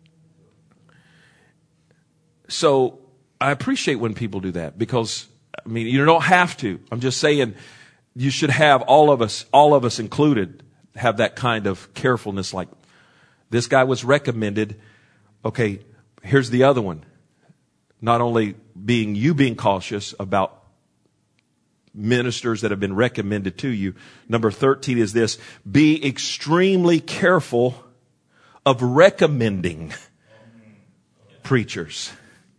So I appreciate when people do that, because, you don't have to. I'm just saying you should have all of us included, have that kind of carefulness. Like, this guy was recommended. Okay, here's the other one. Not only being cautious about ministers that have been recommended to you. Number 13 is this: be extremely careful of recommending preachers.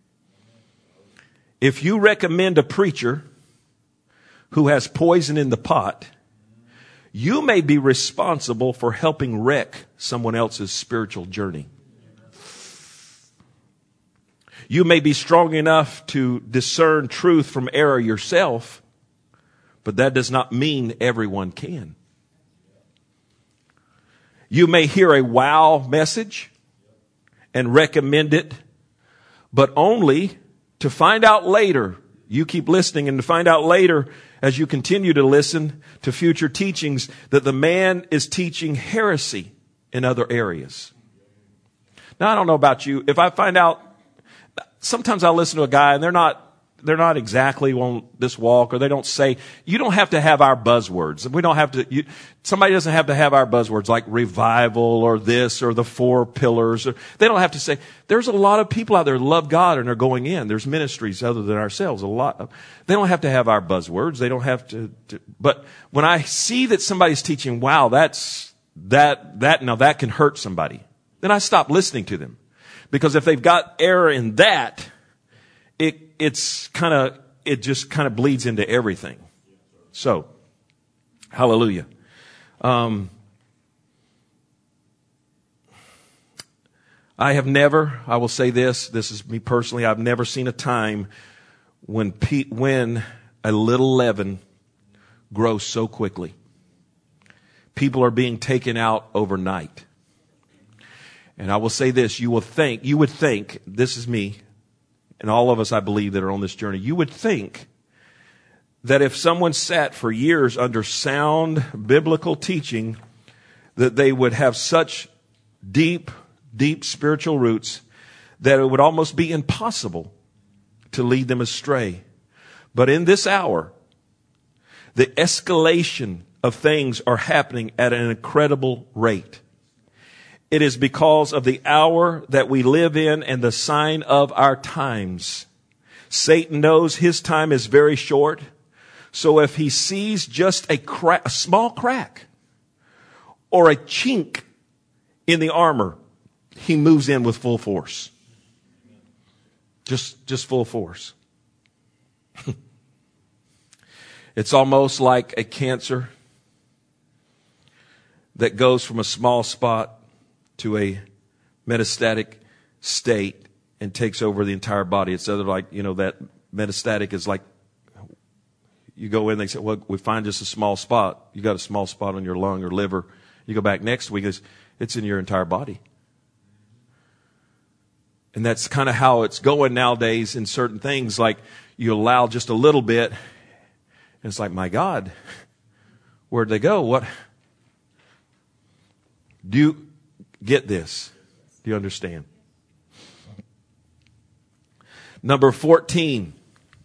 If you recommend a preacher who has poison in the pot, you may be responsible for helping wreck someone else's spiritual journey. You may be strong enough to discern truth from error yourself, but that does not mean everyone can. You may hear a wow message and recommend it, but only to find out later. You keep listening, and to find out later, as you continue to listen to future teachings, that the man is teaching heresy in other areas. Now, I don't know about you. If I find out, sometimes I'll listen to a guy and they're not exactly on this walk, or they don't say, you don't have to have our buzzwords. We don't have to, somebody doesn't have to have our buzzwords like revival or this or the 4 pillars. They don't have to say, there's a lot of people out there who love God and are going in. There's ministries other than ourselves, a lot. They don't have to have our buzzwords. They don't have to, but when I see that somebody's teaching, wow, now that can hurt somebody, then I stop listening to them. Because if they've got error in that, it just kind of bleeds into everything. So, hallelujah. I will say this is me personally, I've never seen a time when a little leaven grows so quickly. People are being taken out overnight. And I will say this, you would think, this is me, and all of us, I believe, that are on this journey, you would think that if someone sat for years under sound biblical teaching, that they would have such deep deep spiritual roots that it would almost be impossible to lead them astray. But in this hour, the escalation of things are happening at an incredible rate. It is because of the hour that we live in and the sign of our times. Satan knows his time is very short. So if he sees just a small crack or a chink in the armor, he moves in with full force. Just full force. It's almost like a cancer that goes from a small spot to a metastatic state and takes over the entire body. It's other like, that metastatic is like, you go in, they say, well, we find just a small spot. You got a small spot on your lung or liver. You go back next week, it's in your entire body. And that's kind of how it's going nowadays in certain things. Like you allow just a little bit, and it's like, my God, where'd they go? What? Do you get this? Do you understand? Number 14.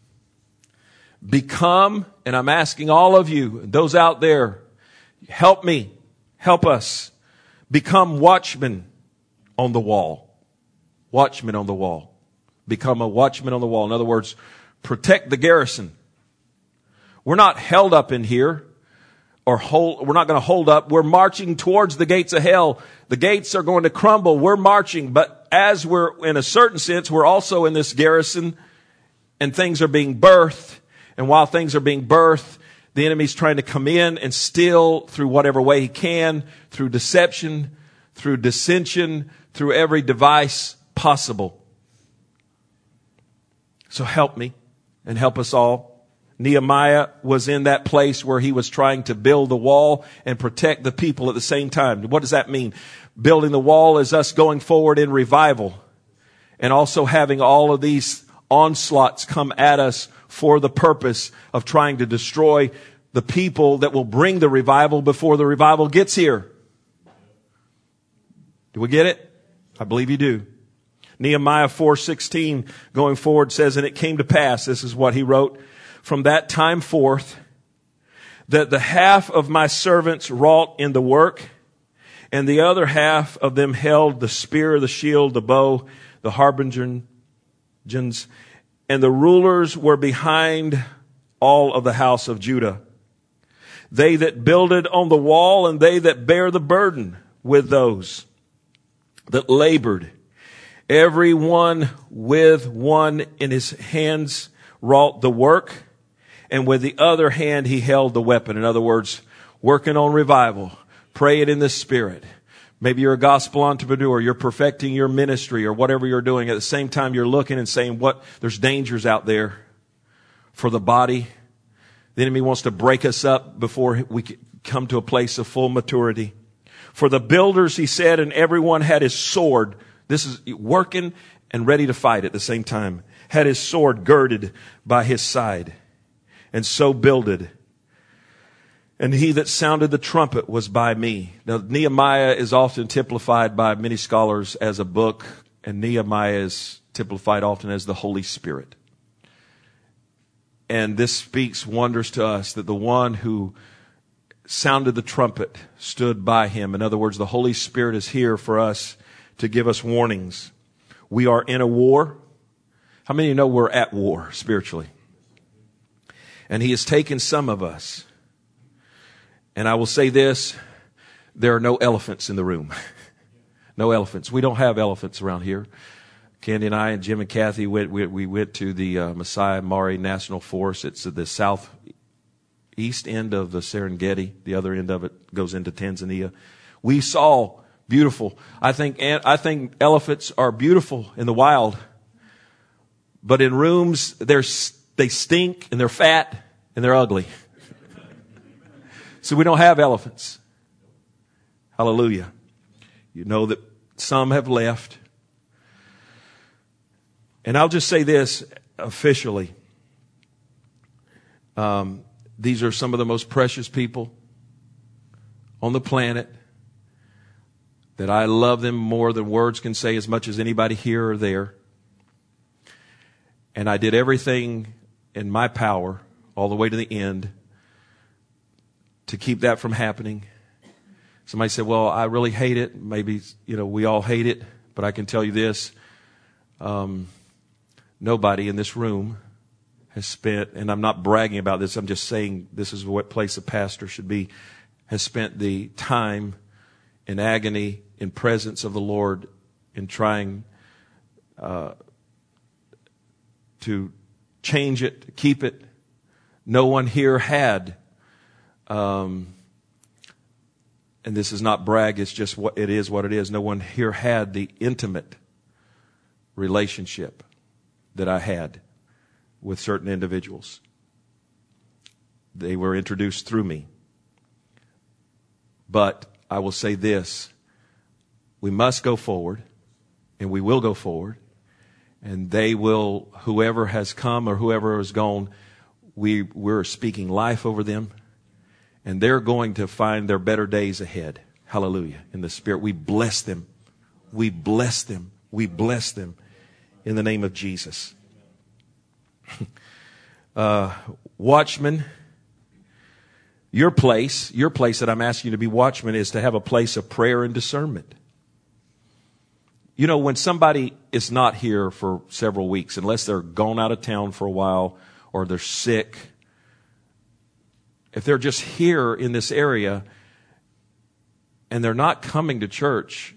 Become, and I'm asking all of you, those out there, help me, help us, become watchmen on the wall. Watchmen on the wall. Become a watchman on the wall. In other words, protect the garrison. We're not held up in here, we're not going to hold up. We're marching towards the gates of hell. The gates are going to crumble. We're marching, but as we're, in a certain sense, we're also in this garrison, and things are being birthed. And while things are being birthed, the enemy's trying to come in and steal through whatever way he can, through deception, through dissension, through every device possible. So help me and help us all. Nehemiah was in that place where he was trying to build the wall and protect the people at the same time. What does that mean? Building the wall is us going forward in revival and also having all of these onslaughts come at us for the purpose of trying to destroy the people that will bring the revival before the revival gets here. Do we get it? I believe you do. Nehemiah 4:16 going forward says, and it came to pass, this is what he wrote, from that time forth, that the half of my servants wrought in the work, and the other half of them held the spear, the shield, the bow, the harbingers, and the rulers were behind all of the house of Judah. They that builded on the wall, and they that bear the burden with those that labored. Every one with one in his hands wrought the work, and with the other hand he held the weapon. In other words, working on revival. Pray it in the Spirit. Maybe you're a gospel entrepreneur. You're perfecting your ministry or whatever you're doing. At the same time, you're looking and saying, there's dangers out there for the body. The enemy wants to break us up before we come to a place of full maturity. For the builders, he said, and everyone had his sword. This is working and ready to fight at the same time. Had his sword girded by his side. And so builded. And he that sounded the trumpet was by me. Now, Nehemiah is often typified by many scholars as a book, and Nehemiah is typified often as the Holy Spirit. And this speaks wonders to us that the one who sounded the trumpet stood by him. In other words, the Holy Spirit is here for us to give us warnings. We are in a war. How many of you know we're at war spiritually? And he has taken some of us. And I will say this, there are no elephants in the room. No elephants. We don't have elephants around here. Candy and I and Jim and Kathy we went to the Masai Mara National Forest. It's at the southeast end of the Serengeti. The other end of it goes into Tanzania. We saw beautiful. I think elephants are beautiful in the wild. But in rooms, they stink and they're fat and they're ugly. So we don't have elephants. Hallelujah. You know that some have left. And I'll just say this officially. These are some of the most precious people on the planet. that I love them more than words can say, as much as anybody here or there. And I did everything in my power all the way to the end to keep that from happening. Somebody said, well, I really hate it. Maybe, we all hate it. But I can tell you this. Nobody in this room has spent, and I'm not bragging about this, I'm just saying this is what place a pastor should be, has spent the time in agony, in presence of the Lord, in trying to change it, to keep it. No one here had, and this is not brag, it's just what it is. No one here had the intimate relationship that I had with certain individuals. They were introduced through me. But I will say this, we must go forward, and we will go forward, and they will, whoever has come or whoever has gone, we're speaking life over them, and they're going to find their better days ahead. Hallelujah. In the Spirit, we bless them. We bless them. We bless them in the name of Jesus. Watchmen, your place that I'm asking you to be watchmen is to have a place of prayer and discernment. When somebody is not here for several weeks, unless they're gone out of town for a while or they're sick, if they're just here in this area and they're not coming to church,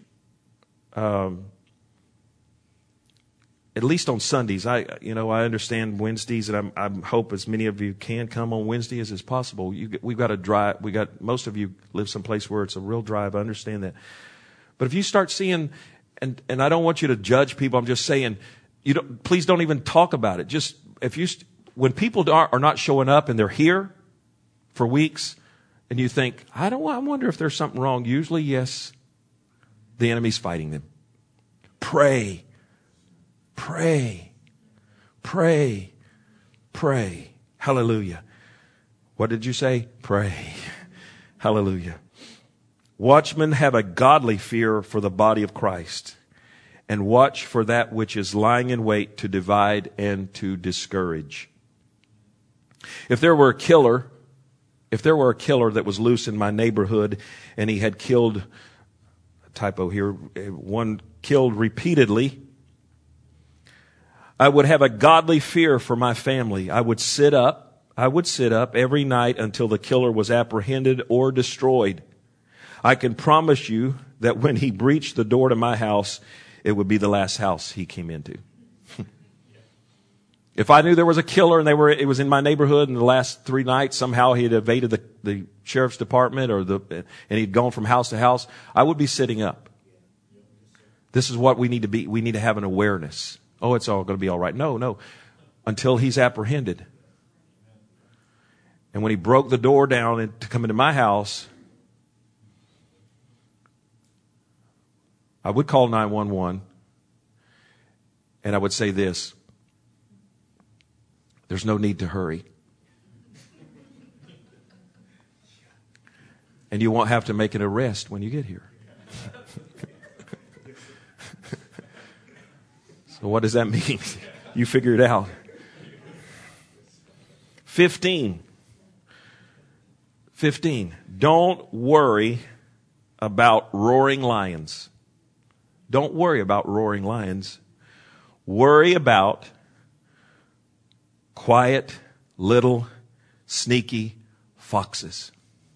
at least on Sundays, I understand Wednesdays, and I hope as many of you can come on Wednesdays as possible. We've got to drive. Most of you live someplace where it's a real drive. I understand that. But if you start seeing, and I don't want you to judge people. I'm just saying, please don't even talk about it. Just when people are not showing up and they're here for weeks, and you think, I wonder if there's something wrong. Usually, yes, the enemy's fighting them. Pray. Pray, pray, pray. Hallelujah. What did you say? Pray. Hallelujah. Watchmen have a godly fear for the body of Christ, and watch for that which is lying in wait to divide and to discourage. If there were a killer that was loose in my neighborhood, and he had killed, typo here, one killed repeatedly, I would have a godly fear for my family. I would sit up every night until the killer was apprehended or destroyed. I can promise you that when he breached the door to my house, it would be the last house he came into. If I knew there was a killer and it was in my neighborhood in the last 3 nights, somehow he had evaded the sheriff's department and he'd gone from house to house, I would be sitting up. This is what we need to be. We need to have an awareness. Oh, it's all going to be all right. No. Until he's apprehended. And when he broke the door down to come into my house, I would call 911 and I would say this: there's no need to hurry. And you won't have to make an arrest when you get here. So what does that mean? You figure it out. 15. Don't worry about roaring lions. Don't worry about roaring lions. Worry about quiet, little, sneaky foxes.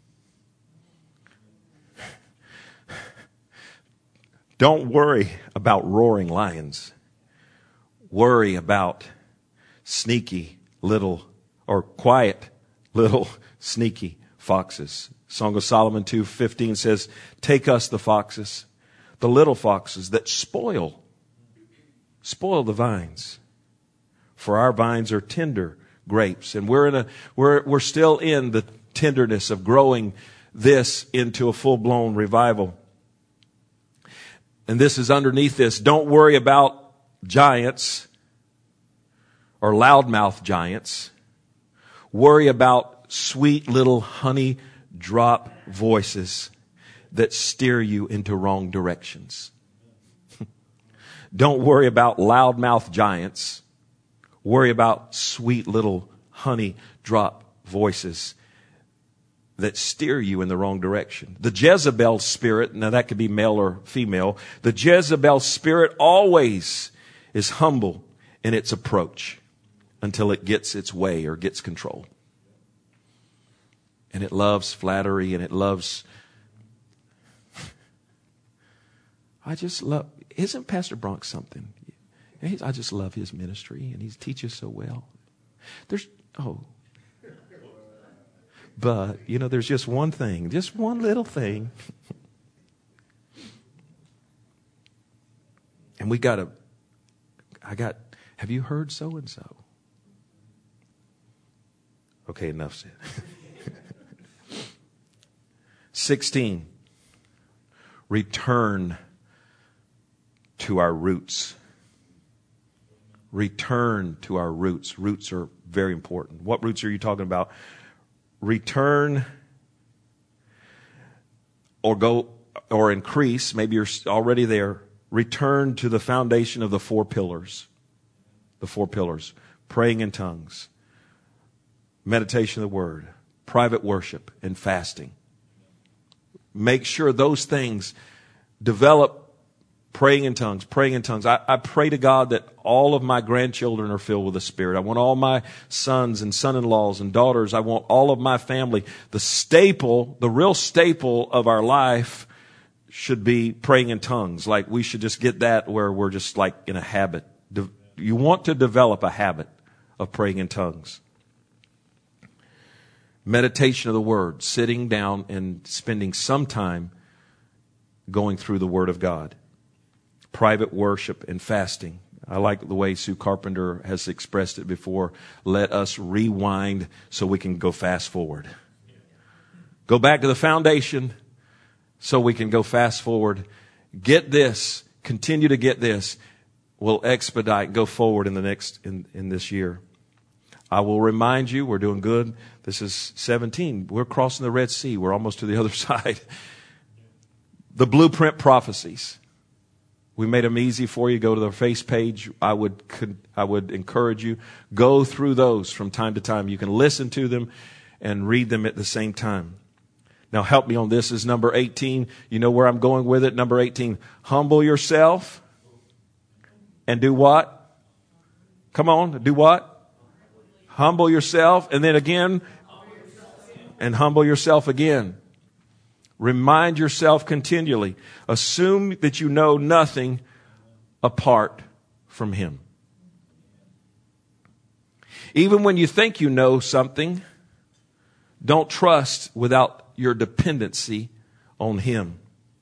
Don't worry about roaring lions. Worry about sneaky little, or quiet little sneaky foxes. Song of Solomon 2:15 says, take us the foxes, the little foxes that spoil the vines. For our vines are tender grapes. And we're still in the tenderness of growing this into a full-blown revival. And this is underneath this. Don't worry about giants or loudmouth giants. Worry about sweet little honey drop voices. that steer you into wrong directions. Don't worry about loudmouth giants. Worry about sweet little honey drop voices that steer you in the wrong direction. The Jezebel spirit, now that could be male or female, the Jezebel spirit always is humble in its approach until it gets its way or gets control. And it loves flattery and it loves... isn't Pastor Bronx something? I just love his ministry and he teaches so well. But, there's just one thing, just one little thing. And have you heard so-and-so? Okay, enough said. 16, return to our roots. Return to our roots. Roots are very important. What roots are you talking about? Return or increase. Maybe you're already there. Return to the foundation of the 4 pillars. The 4 pillars. Praying in tongues. Meditation of the word. Private worship and fasting. Make sure those things develop. Praying in tongues, praying in tongues. I pray to God that all of my grandchildren are filled with the Spirit. I want all my sons and son-in-laws and daughters. I want all of my family. The real staple of our life should be praying in tongues. Like we should just get that where we're just like in a habit. You want to develop a habit of praying in tongues. Meditation of the Word, sitting down and spending some time going through the Word of God. Private worship and fasting. I like the way Sue Carpenter has expressed it before. Let us rewind so we can go fast forward. Go back to the foundation so we can go fast forward. Get this. Continue to get this. We'll expedite, go forward in this year. I will remind you, we're doing good. This is 17. We're crossing the Red Sea. We're almost to the other side. The blueprint prophecies. We made them easy for you. Go to the face page. I would encourage you. Go through those from time to time. You can listen to them and read them at the same time. Now help me on this. Is number 18. You know where I'm going with it. Number 18. Humble yourself. And do what? Come on. Do what? Humble yourself. And then again. And humble yourself again. Remind yourself continually. Assume that you know nothing apart from Him. Even when you think you know something, don't trust without your dependency on Him.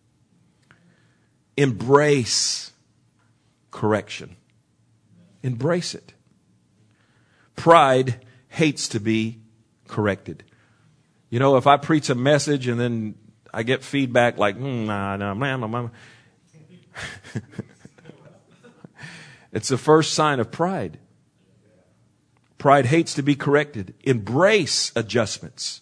Embrace correction. Embrace it. Pride hates to be corrected. If I preach a message and then I get feedback like, nah. It's the first sign of pride. Pride hates to be corrected. Embrace adjustments.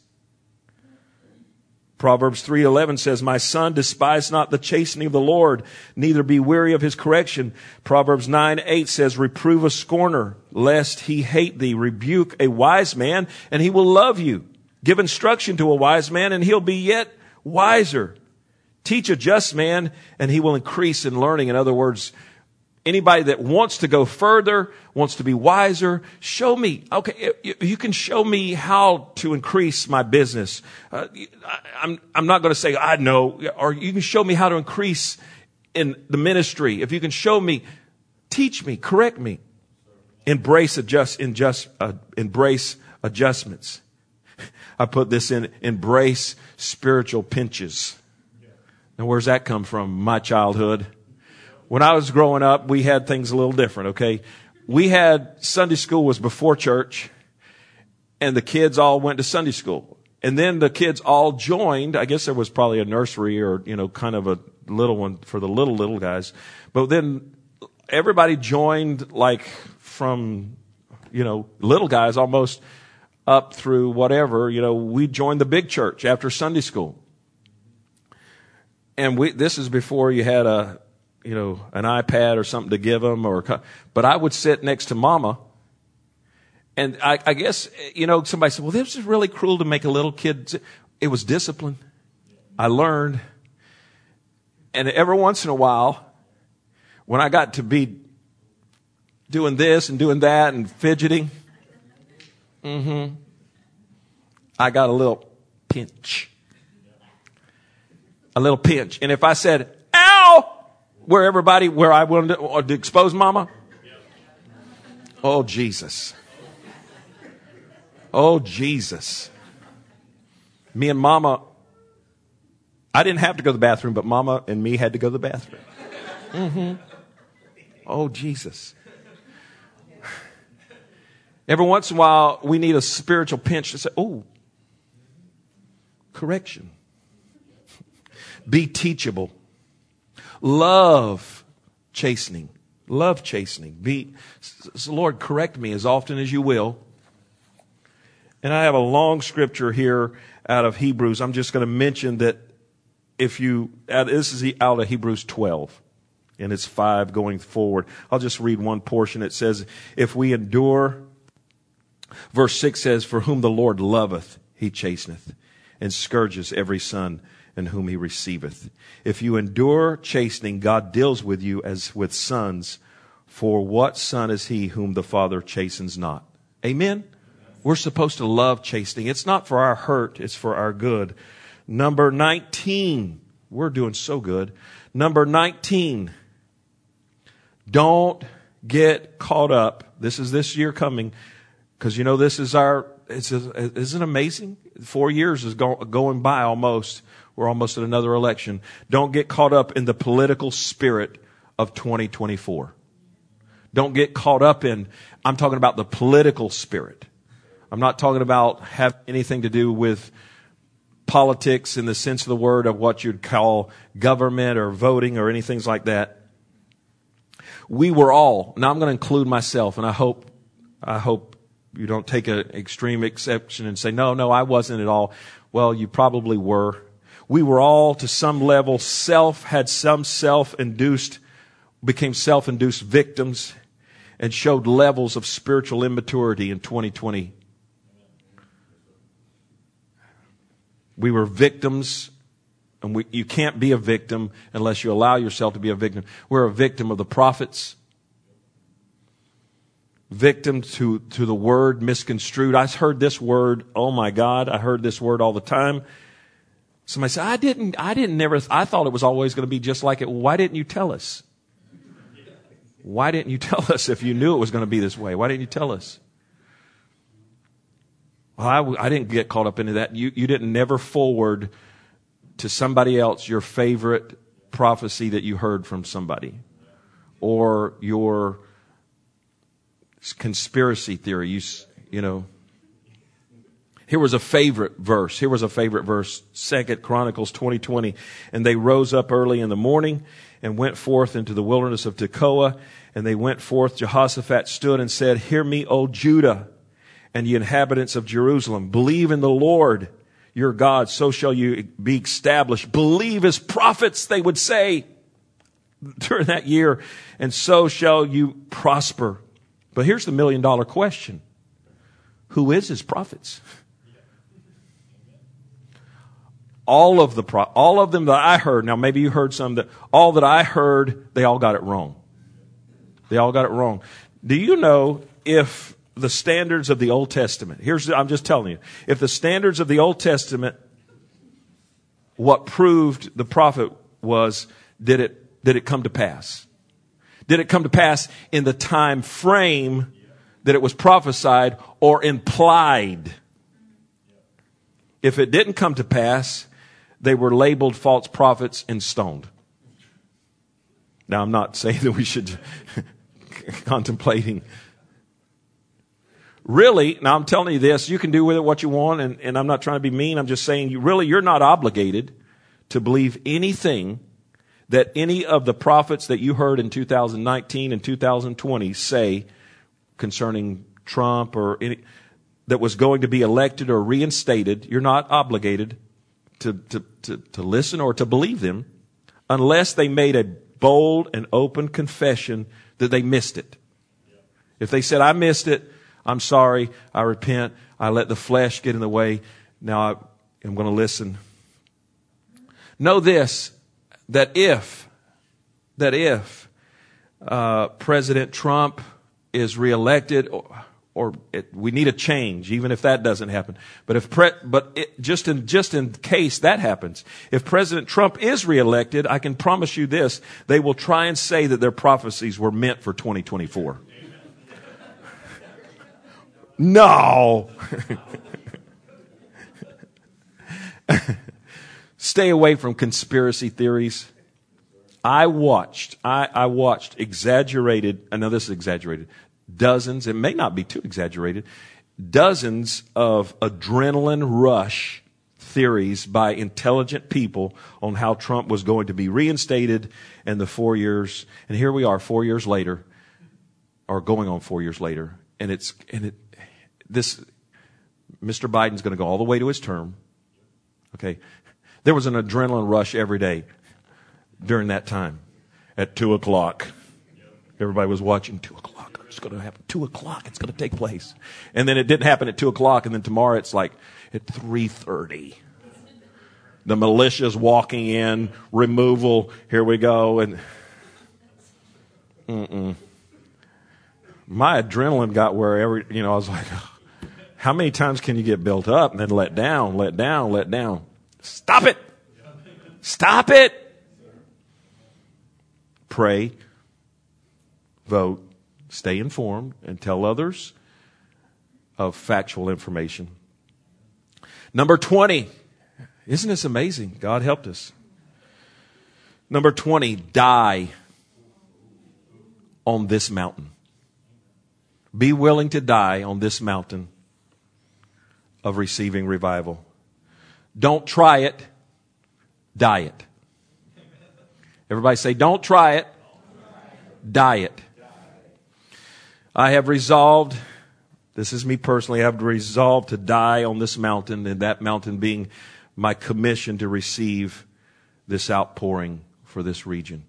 Proverbs 3:11 says, my son, despise not the chastening of the Lord, neither be weary of his correction. Proverbs 9:8 says, reprove a scorner, lest he hate thee. Rebuke a wise man, and he will love you. Give instruction to a wise man, and he'll be yet wiser. Teach a just man, and he will increase in learning. In other words, anybody that wants to go further, wants to be wiser, show me. Okay, you can show me how to increase my business. I'm not going to say I know, or you can show me how to increase in the ministry. If you can show me, teach me, correct me. Embrace adjustments. I put this in, embrace spiritual pinches. Now, where's that come from? My childhood. When I was growing up, we had things a little different, okay? We had Sunday school was before church, and the kids all went to Sunday school. And then the kids all joined. I guess there was probably a nursery or, kind of a little one for the little guys. But then everybody joined like from, little guys almost up through whatever, we joined the big church after Sunday school. And this is before you had an iPad or something to give them, but I would sit next to Mama. And I guess, somebody said, well, this is really cruel to make a little kid. It was discipline. I learned. And every once in a while, when I got to be doing this and doing that and fidgeting, I got a little pinch. A little pinch. And if I said, ow, where I wanted to expose Mama, oh, Jesus. Oh, Jesus. Me and Mama, I didn't have to go to the bathroom, but Mama and me had to go to the bathroom. Oh, Jesus. Every once in a while, we need a spiritual pinch to say, oh, correction. Be teachable. Love chastening. Love chastening. Lord, correct me as often as you will. And I have a long scripture here out of Hebrews. I'm just going to mention that this is out of Hebrews 12, and it's 5 going forward. I'll just read one portion. It says, if we endure, verse 6 says, for whom the Lord loveth, he chasteneth, and scourges every son in whom he receiveth. If you endure chastening, God deals with you as with sons. For what son is he whom the Father chastens not? Amen? We're supposed to love chastening. It's not for our hurt, it's for our good. Number 19. We're doing so good. Number 19. Don't get caught up. This is this year coming. Because this is isn't it amazing? 4 years is going by almost. We're almost at another election. Don't get caught up in the political spirit of 2024. Don't get caught up I'm talking about the political spirit. I'm not talking about having anything to do with politics in the sense of the word of what you'd call government or voting or anything like that. We were all, now I'm going to include myself, and I hope you don't take an extreme exception and say, no, I wasn't at all. Well, you probably were. We were all to some level became self-induced victims and showed levels of spiritual immaturity in 2020. We were victims, and you can't be a victim unless you allow yourself to be a victim. We're a victim of the prophets, victim to the word misconstrued. I heard this word, oh my God, I heard this word all the time. Somebody said, I thought it was always going to be just like it. Why didn't you tell us? Why didn't you tell us if you knew it was going to be this way? Why didn't you tell us? Well, I didn't get caught up into that. You didn't never forward to somebody else your favorite prophecy that you heard from somebody or your conspiracy theory. Here was a favorite verse. 2 Chronicles 20:20. And they rose up early in the morning and went forth into the wilderness of Tekoa. And they went forth. Jehoshaphat stood and said, hear me, O Judah, and ye inhabitants of Jerusalem. Believe in the Lord your God, so shall you be established. Believe his prophets, they would say during that year, and so shall you prosper. But here's the $1 million question. Who is his prophets? All of them that I heard, now maybe you heard some, all that I heard, they all got it wrong. They all got it wrong. Do you know if the standards of the Old Testament, I'm just telling you, if the standards of the Old Testament, what proved the prophet was, did it come to pass? Did it come to pass in the time frame that it was prophesied or implied? If it didn't come to pass, they were labeled false prophets and stoned. Now, I'm not saying that we should contemplating. Really, now I'm telling you this, you can do with it what you want, and I'm not trying to be mean. I'm just saying, you're not obligated to believe anything that any of the prophets that you heard in 2019 and 2020 say concerning Trump or any that was going to be elected or reinstated. You're not obligated to listen or to believe them. unless they made a bold and open confession that they missed it. If they said, I missed it, I'm sorry, I repent, I let the flesh get in the way, now I'm going to listen. Know this, that if President Trump is reelected, we need a change, even if that doesn't happen. But just in case that happens, if President Trump is reelected, I can promise you this: they will try and say that their prophecies were meant for 2024. No. Stay away from conspiracy theories. I watched exaggerated, I know this is exaggerated, dozens, it may not be too exaggerated, dozens of adrenaline rush theories by intelligent people on how Trump was going to be reinstated and the 4 years, and here we are 4 years later, or going on 4 years later, Mr. Biden's going to go all the way to his term. Okay. There was an adrenaline rush every day during that time at 2:00. Everybody was watching 2:00. It's going to happen. 2:00. It's going to take place. And then it didn't happen at 2:00. And then tomorrow it's like at 3:30. The militia's walking in, removal. Here we go. And my adrenaline got where I was like, how many times can you get built up and then let down, let down, let down? Stop it. Stop it. Pray, vote, stay informed, and tell others of factual information. Number 20. Isn't this amazing? God helped us. Number 20, die on this mountain. Be willing to die on this mountain of receiving revival. Don't try it, die it. Everybody say, don't try it, die it. I have resolved, this is me personally, I have resolved to die on this mountain, and that mountain being my commission to receive this outpouring for this region.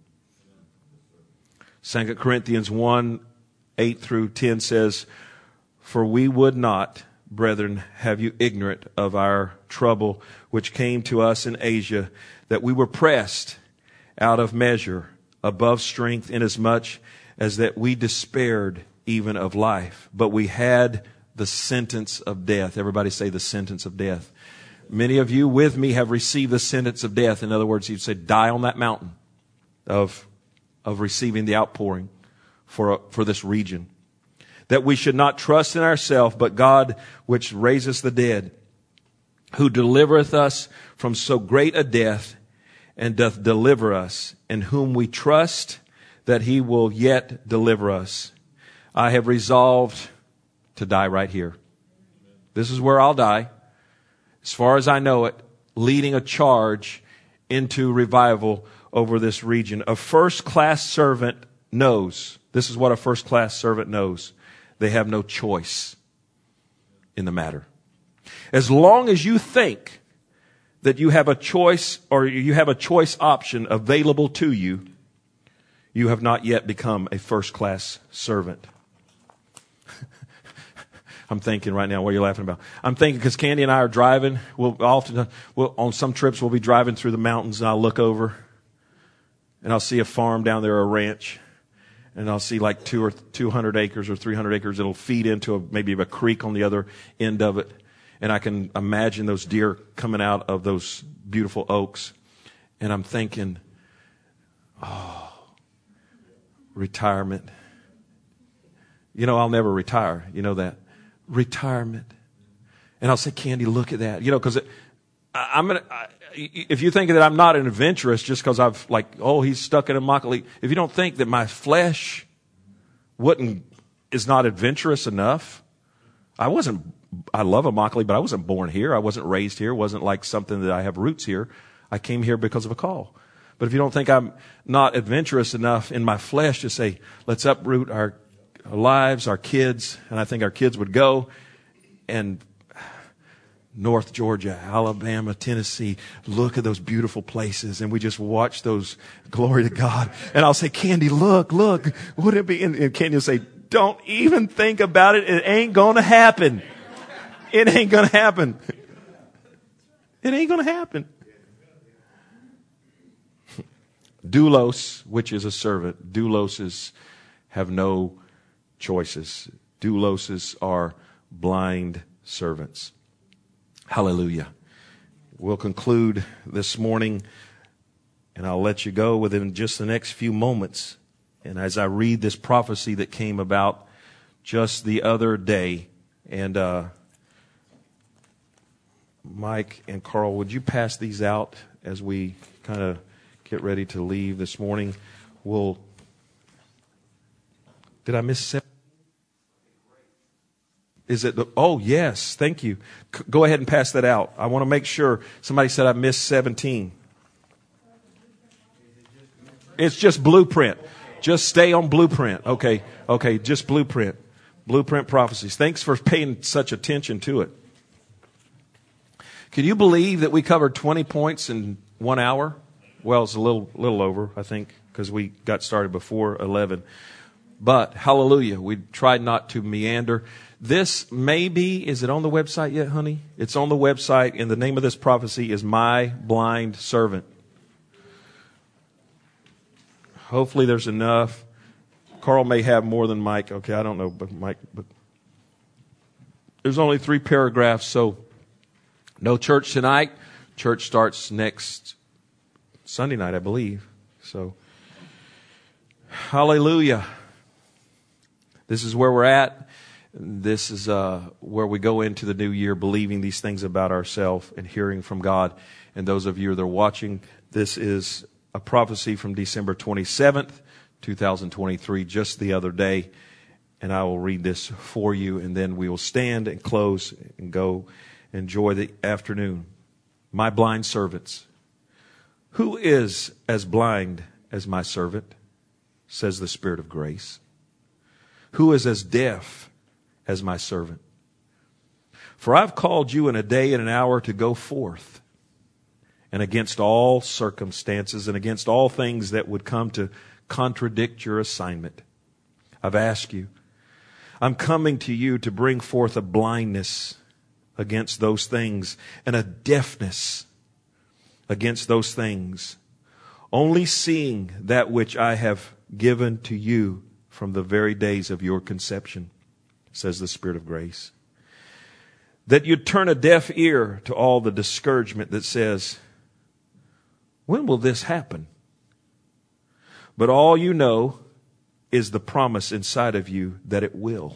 2 Corinthians 1:8-10 says, for we would not, brethren, have you ignorant of our trouble which came to us in Asia, that we were pressed out of measure, above strength, inasmuch as that we despaired even of life. But we had the sentence of death. Everybody say the sentence of death. Many of you with me have received the sentence of death. In other words, you'd say, die on that mountain of receiving the outpouring for this region. That we should not trust in ourselves, but God which raiseth the dead, who delivereth us from so great a death, and doth deliver us, in whom we trust that he will yet deliver us. I have resolved to die right here. This is where I'll die, as far as I know it, leading a charge into revival over this region. A first-class servant knows. This is what a first-class servant knows. They have no choice in the matter. As long as you think that you have a choice, or you have a choice option available to you, you have not yet become a first-class servant. I'm thinking right now, what are you laughing about? I'm thinking because Candy and I are driving. On some trips, we'll be driving through the mountains, and I'll look over, and I'll see a farm down there, a ranch. And I'll see like 200 acres or 300 acres. It'll feed into maybe a creek on the other end of it. And I can imagine those deer coming out of those beautiful oaks. And I'm thinking, retirement. I'll never retire. You know that. Retirement. And I'll say, Candy, look at that. Because if you think that I'm not an adventurous just because I've he's stuck in a Immokalee. If you don't think that my flesh is not adventurous enough, I love Immokalee, but I wasn't born here. I wasn't raised here. It wasn't like something that I have roots here. I came here because of a call. But if you don't think I'm not adventurous enough in my flesh to say, let's uproot our lives, our kids, and I think our kids would go and North Georgia, Alabama, Tennessee. Look at those beautiful places. And we just watch those. Glory to God. And I'll say, Candy, look, would it be? And Candy will say, don't even think about it. It ain't going to happen. It ain't going to happen. It ain't going to happen. Doulos, which is a servant. Douloses have no choices. Douloses are blind servants. Hallelujah. We'll conclude this morning, and I'll let you go within just the next few moments. And as I read this prophecy that came about just the other day, and Mike and Carl, would you pass these out as we kind of get ready to leave this morning? Did I miss 7? Is it oh, yes, thank you. Go ahead and pass that out. I want to make sure. Somebody said I missed 17. It's just blueprint. Just stay on blueprint. Okay, just blueprint. Blueprint prophecies. Thanks for paying such attention to it. Can you believe that we covered 20 points in 1 hour? Well, it's a little over, I think, because we got started before 11. But, hallelujah, we tried not to meander. This may be, is it on the website yet, honey? It's on the website, and the name of this prophecy is My Blind Servant. Hopefully there's enough. Carl may have more than Mike. Okay, I don't know, but Mike. But there's only 3 paragraphs, so no church tonight. Church starts next Sunday night, I believe. So, hallelujah. This is where we're at. This is where we go into the new year believing these things about ourselves and hearing from God. And those of you that are watching, this is a prophecy from December 27th, 2023, just the other day. And I will read this for you, and then we will stand and close and go enjoy the afternoon. My blind servants. Who is as blind as my servant, says the Spirit of grace? Who is as deaf as my servant? For I've called you in a day and an hour to go forth, and against all circumstances and against all things that would come to contradict your assignment. I've asked you. I'm coming to you to bring forth a blindness against those things and a deafness against those things, only seeing that which I have given to you from the very days of your conception, says the Spirit of grace. That you turn a deaf ear to all the discouragement that says, when will this happen? But all you know is the promise inside of you that it will.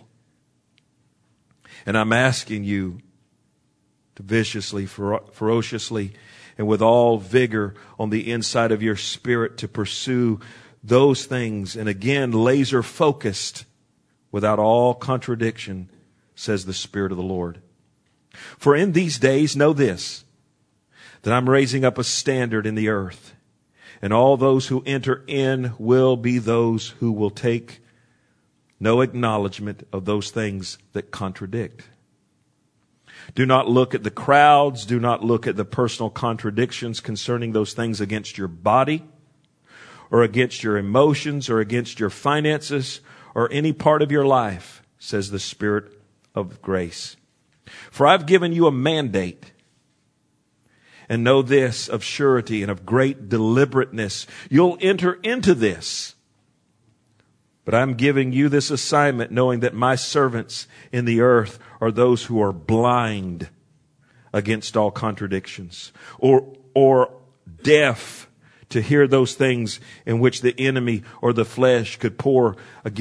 And I'm asking you to viciously, ferociously, and with all vigor on the inside of your spirit to pursue those things. And again, laser focused without all contradiction, says the Spirit of the Lord. For in these days, know this, that I'm raising up a standard in the earth. And all those who enter in will be those who will take no acknowledgement of those things that contradict. Do not look at the crowds. Do not look at the personal contradictions concerning those things against your body or against your emotions or against your finances or any part of your life, says the Spirit of grace. For I've given you a mandate. And know this of surety and of great deliberateness. You'll enter into this. But I'm giving you this assignment knowing that my servants in the earth are those who are blind against all contradictions or deaf to hear those things in which the enemy or the flesh could pour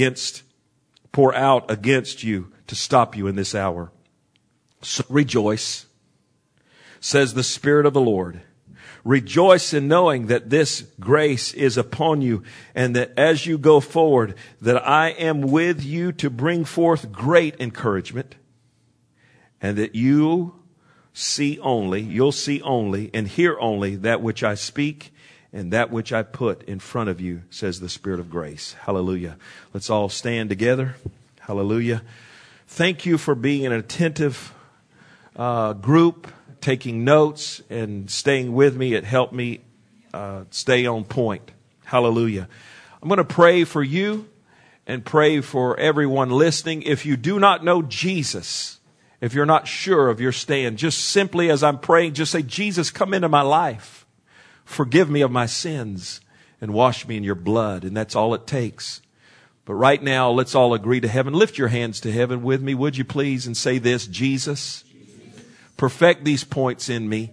out against you to stop you in this hour. So rejoice, says the Spirit of the Lord. Rejoice in knowing that this grace is upon you and that as you go forward, that I am with you to bring forth great encouragement and that you'll see only and hear only that which I speak and that which I put in front of you, says the Spirit of grace. Hallelujah. Let's all stand together. Hallelujah. Thank you for being an attentive group, taking notes and staying with me. It helped me stay on point. Hallelujah. I'm going to pray for you and pray for everyone listening. If you do not know Jesus, if you're not sure of your stand, just simply as I'm praying, just say, Jesus, come into my life. Forgive me of my sins and wash me in your blood. And that's all it takes. But right now, let's all agree to heaven. Lift your hands to heaven with me, would you please, and say this: Jesus, perfect these points in me.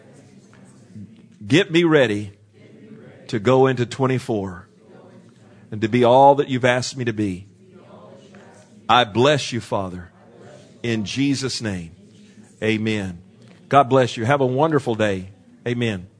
Get me ready to go into 24 and to be all that you've asked me to be. I bless you, Father, in Jesus' name. Amen. God bless you. Have a wonderful day. Amen.